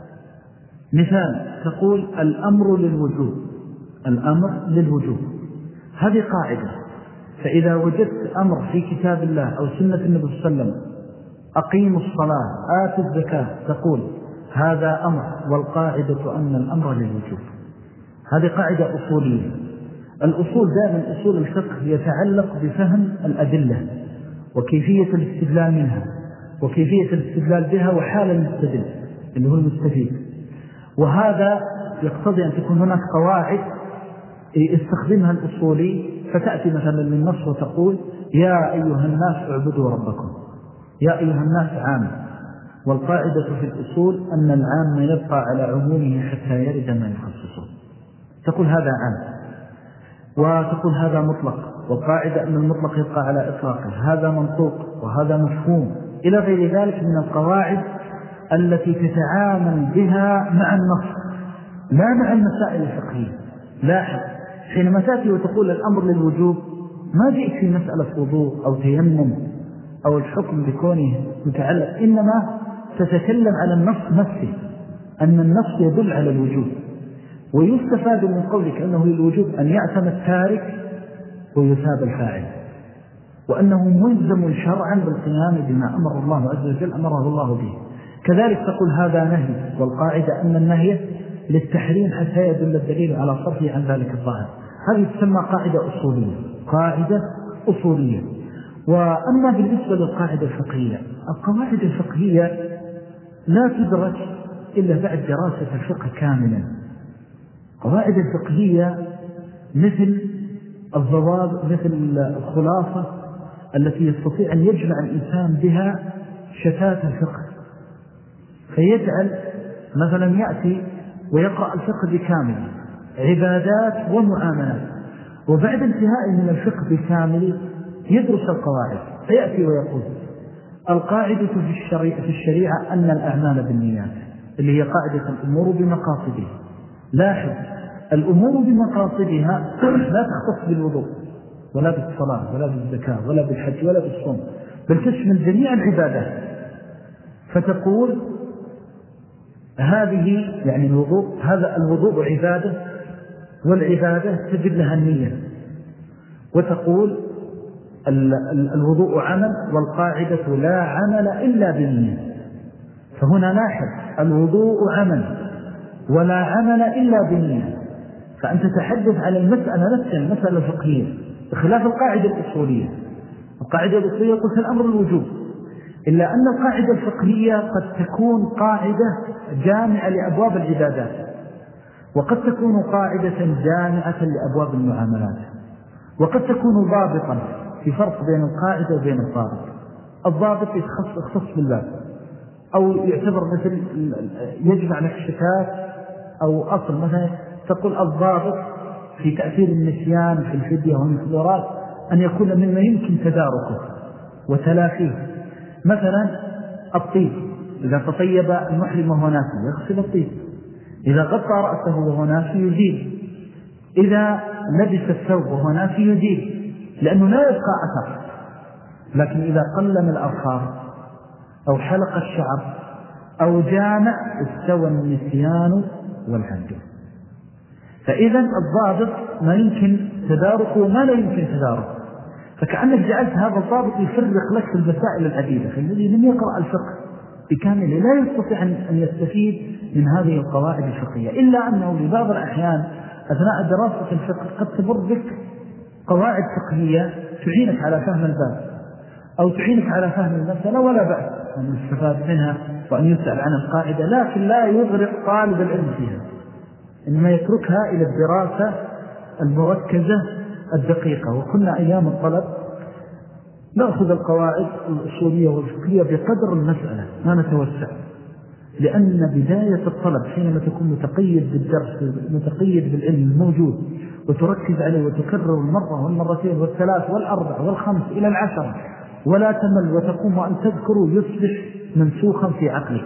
مثال تقول الأمر للوجوب، الأمر للوجوب، هذه قاعدة. فإذا وجدت أمر في كتاب الله أو سنة النبي صلى الله عليه وسلم أقيموا الصلاة آتوا الزكاة، تقول هذا أمر، والقاعدة أن الأمر للوجوب. هذه قاعدة أصولية. الأصول دائما أصول الفقه يتعلق بفهم الأدلة وكيفية الاستدلال منها وكيفية الاستدلال بها وحال المستدل اللي هو المستفيد. وهذا يقتضي أن تكون هناك قواعد يستخدمها الأصولي، فتأتي مثلا للنص وتقول يا أيها الناس اعبدوا ربكم، يا أيها الناس عام. والقاعدة في الأصول أن العام يبقى على عمومه حتى يرد ما يخصصه. تقول هذا عام، وتقول هذا مطلق، والقاعدة أن المطلق يبقى على إطلاقه، هذا منطوق وهذا مفهوم، إلى غير ذلك من القواعد التي تتعامل بها مع النص لا مع المسائل الفقهية. لاحظ، حينما تأتي وتقول الأمر للوجوب ما جئت في مسألة وضوء أو تيمم أو الحكم بكونه متعلق، إنما تتكلم على النص نفسه، أن النص يدل على الوجوب. ويستفاد من قولك أنه للوجوب أن يعتم التارك ويثاب الفاعل، وأنه ملزم شرعا بالقيام بما أمر الله عز وجل أمره الله به. كذلك تقول هذا نهي، والقاعدة أن النهي للتحريم حتى يدل الدليل على صرفه عن ذلك الظاهر. هذه تسمى قاعدة أصولية، قاعدة أصولية. وأما بالنسبة للقاعدة الفقهية، القواعد الفقهية لا تدرك إلا بعد دراسة الفقه كاملا. قواعد الفقهية مثل الضوابط، مثل الخلاصة التي يستطيع أن يجمع الإنسان بها شتات الفقه، فيجعل مثلا يأتي ويقرأ الفقه بكامل، عبادات ومعاملات، وبعد انتهاء من الفقه بكامل يدرس القواعد، فيأتي ويقول القاعدة في الشريعة أن الأعمال بالنيات، اللي هي قاعدة الأمور بمقاصدها. لاحظ، الأمور بمقاصدها لا تختص بالوضوء ولا بالصلاة ولا بالزكاة ولا بالحج ولا بالصوم، بل تشمل جميع العبادات. فتقول هذه يعني الوضوء، هذا الوضوء عبادة، والعبادة تجد لها النية. وتقول الوضوء عمل، والقاعدة لا عمل إلا بالنية. فهنا لاحظ، الوضوء عمل ولا عمل إلا بالنية. فأنت تحدث على المسألة نفسها، المسألة الفقهية، بخلاف القاعدة الأصولية. القاعدة الأصولية قلت الأمر الوجوب، إلا أن القاعدة الفقهية قد تكون قاعدة جامعة لأبواب العبادات، وقد تكون قاعدة جامعة لأبواب المعاملات، وقد تكون ضابطا، في فرق بين القاعدة وبين الضابط. الضابط يختص بالباب، أو يعتبر مثل يجمع لك شتات أو أصل. مثلا تقول الضابط في تأثير النسيان في الفدية والمحظورات أن يكون مما يمكن تداركه وتلافيه. مثلا الطيب، إذا تطيب المحرم وهو ناسي يغسل الطيب، إذا غطى رأسه وهو ناسي يزيل، إذا لبس الثوب وهو ناسي يزيل، لأنه لا يبقى أثر. لكن إذا قلم الأظفار أو حلق الشعر أو جامع استوى النسيان والحمد. فإذا الضابط ما يمكن تداركه وما لا يمكن تداركه. فكأنك جعلت هذا الضابط يفرق لك في المسائل العديدة. فالذي لم يقرأ الفقه بكامله لا يستطيع أن يستفيد من هذه القواعد الفقهية، إلا أنه لبعض الأحيان أثناء دراسة الفقه قد تمر بك قواعد فقهية تعينك على فهم الباب أو تعينك على فهم المسألة، ولا بأس أن يستفاد منها وأن يسأل عن القاعدة، لكن لا يغرق طالب العلم فيها، إنما يتركها إلى الدراسة المركزة الدقيقة. وكنا أيام الطلب نأخذ القواعد الأصولية والفقهية بقدر المسألة، ما نتوسع، لأن بداية الطلب حينما تكون متقيد بالدرس، متقيد بالعلم الموجود، وتركز عليه وتكرر المرة والمرتين والثلاث والأربع والخمس إلى 10 ولا تمل، وتقوم وأن تذكره يصبح منسوخا في عقلك.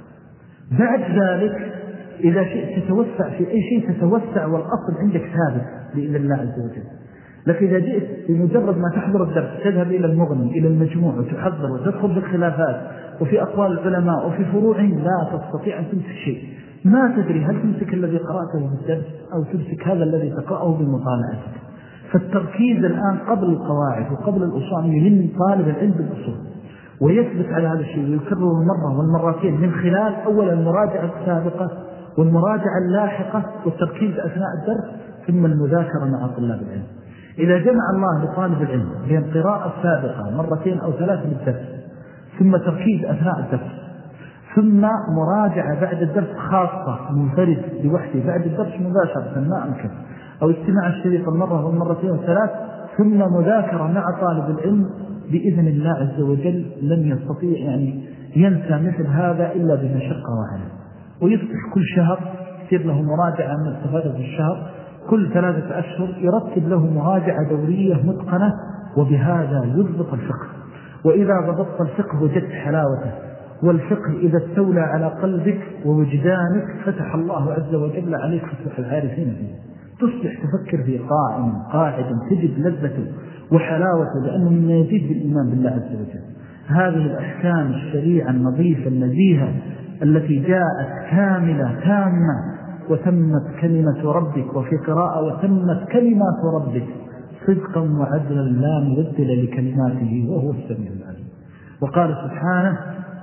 بعد ذلك إذا شئت تتوسع في أي شيء تتوسع، والأصل عندك ثابت بإذن الله عز وجل. لكن إذا جئت بمجرد ما تحضر الدرس تذهب إلى المغني إلى المجموع وتحضر وتدخل بالخلافات وفي أقوال العلماء وفي فروعهم، لا تستطيع أن تمسك شيء. ما تدري هل تمسك الذي قرأته في الدرس أو تمسك هذا الذي تقرأه بمطالعتك. فالتركيز الآن قبل القواعد وقبل الأصول يهم طالب العلم بالأصول، ويثبت على هذا الشيء ويكرره المرة والمرتين من خلال أولا المراجعة السابقة والمراجعة اللاحقة والتركيز أثناء الدرس، ثم المذاكرة مع طلاب العلم. إذا جمع الله لطالب العلم بين قراءة سابقة مرتين أو 3 للدرس، ثم تركيز أثناء الدرس، ثم مراجعة بعد الدرس خاصة منفرد لوحده بعد الدرس مباشرة ما أمكن، أو استماع الشريط المرة والمرتين والثلاث، ثم مذاكرة مع طالب العلم، بإذن الله عز وجل لن يستطيع يعني ينسى مثل هذا إلا بمشقة واحدة. ويصبح كل شهر يصير له مراجعة من استفادة في الشهر، كل 3 أشهر يرتب له مراجعة دورية متقنة، وبهذا يضبط الفقه. وإذا ضبطت الفقه وجدت حلاوته، والفقه إذا استولى على قلبك ووجدانك فتح الله عز وجل عليك فتح العارفين فيه، تصبح تفكر في قائم قاعد تجد لذته وحلاوته، لأنه مما يزيد بالإيمان بالله عز وجل. هذه الأحكام الشريعة النظيفة النزيهة التي جاءت كاملة تامة، وتمت كلمة ربك، وفي قراءة وتمت كلمات ربك صدقا وعدلا لا مبدل لكلماته وهو السميع العليم. وقال سبحانه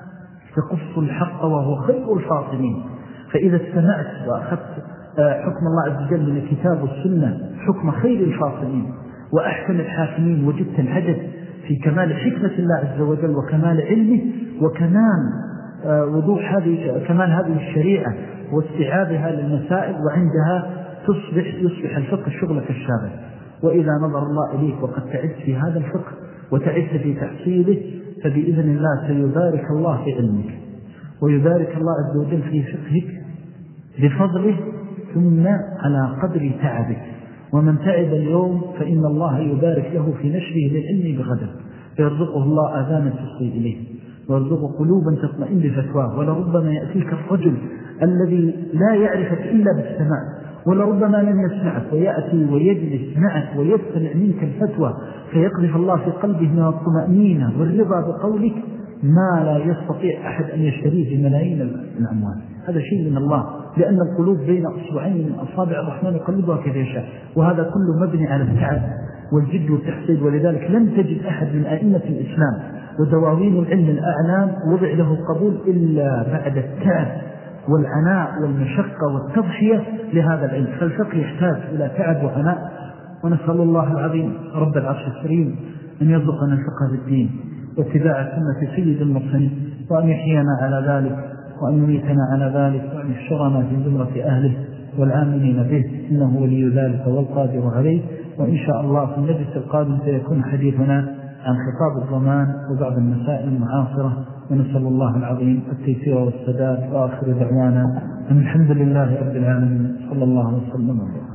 تقص الحق وهو خير الفاصلين. فإذا استمعت وأخذت حكم الله عز وجل من الكتاب والسنة حكم خير الفاصلين وأحسن الحاكمين، وجدت العجب في كمال حكمة الله عز وجل وكمال علمه وكمال وضوح كمال هذه الشريعة واستيعابها للمسائل، وعندها يصبح الفقه شغلك الشاغل. وإذا نظر الله إليك وقد تعبت في هذا الفقه وتعبت في تحصيله، فبإذن الله سيبارك الله في علمك، ويبارك الله عز وجل في فقهك بفضله، ثم على قدر تعبك. ومن تعب اليوم فإن الله يبارك له في نشره للعلم بغدا، فيرزقه الله آذانا تصغي إليه. ويرزق قلوبا تطمئن بفتواه. ولربما يأتيك الرجل الذي لا يعرفك إلا بالسماع، ولربما لم يسمعك ويأتي ويجلس معك ويستمع منك الفتوى، فيقذف الله في قلبه من الطمأنينة والرضا بقولك ما لا يستطيع أحد أن يشتريه بملايين الأموال. هذا شيء من الله، لأن القلوب بين أصبعين من أصابع الرحمن يقلبها كيف يشاء، وهذا كله مبني على التعب والجد والتحصيل. ولذلك لم تجد أحد من أئمة الإسلام ودواوين العلم الأعلام وضع له قبول إلا بعد التعب والعناء والمشقة والتضحية لهذا العلم. فالفقه يحتاج إلى تعب وعناء، ونسأل الله العظيم رب العرش الكريم أن يرزقنا الفقه بالدين واتباع سنة سيد المرسلين، وأن يحيينا على ذلك، وأن يميتنا على ذلك، وأن يحشرنا في زمرة أهله والعاملين به، إنه ولي ذلك والقادر عليه. وإن شاء الله في المجلس القادم سيكون حديثنا عن خطاب الضمان وبعض المسائل المعاصرة، ونسأل الله العظيم التيسير والسداد. وآخر دعوانا أن الحمد لله رب العالمين، صلى الله وسلم عليه.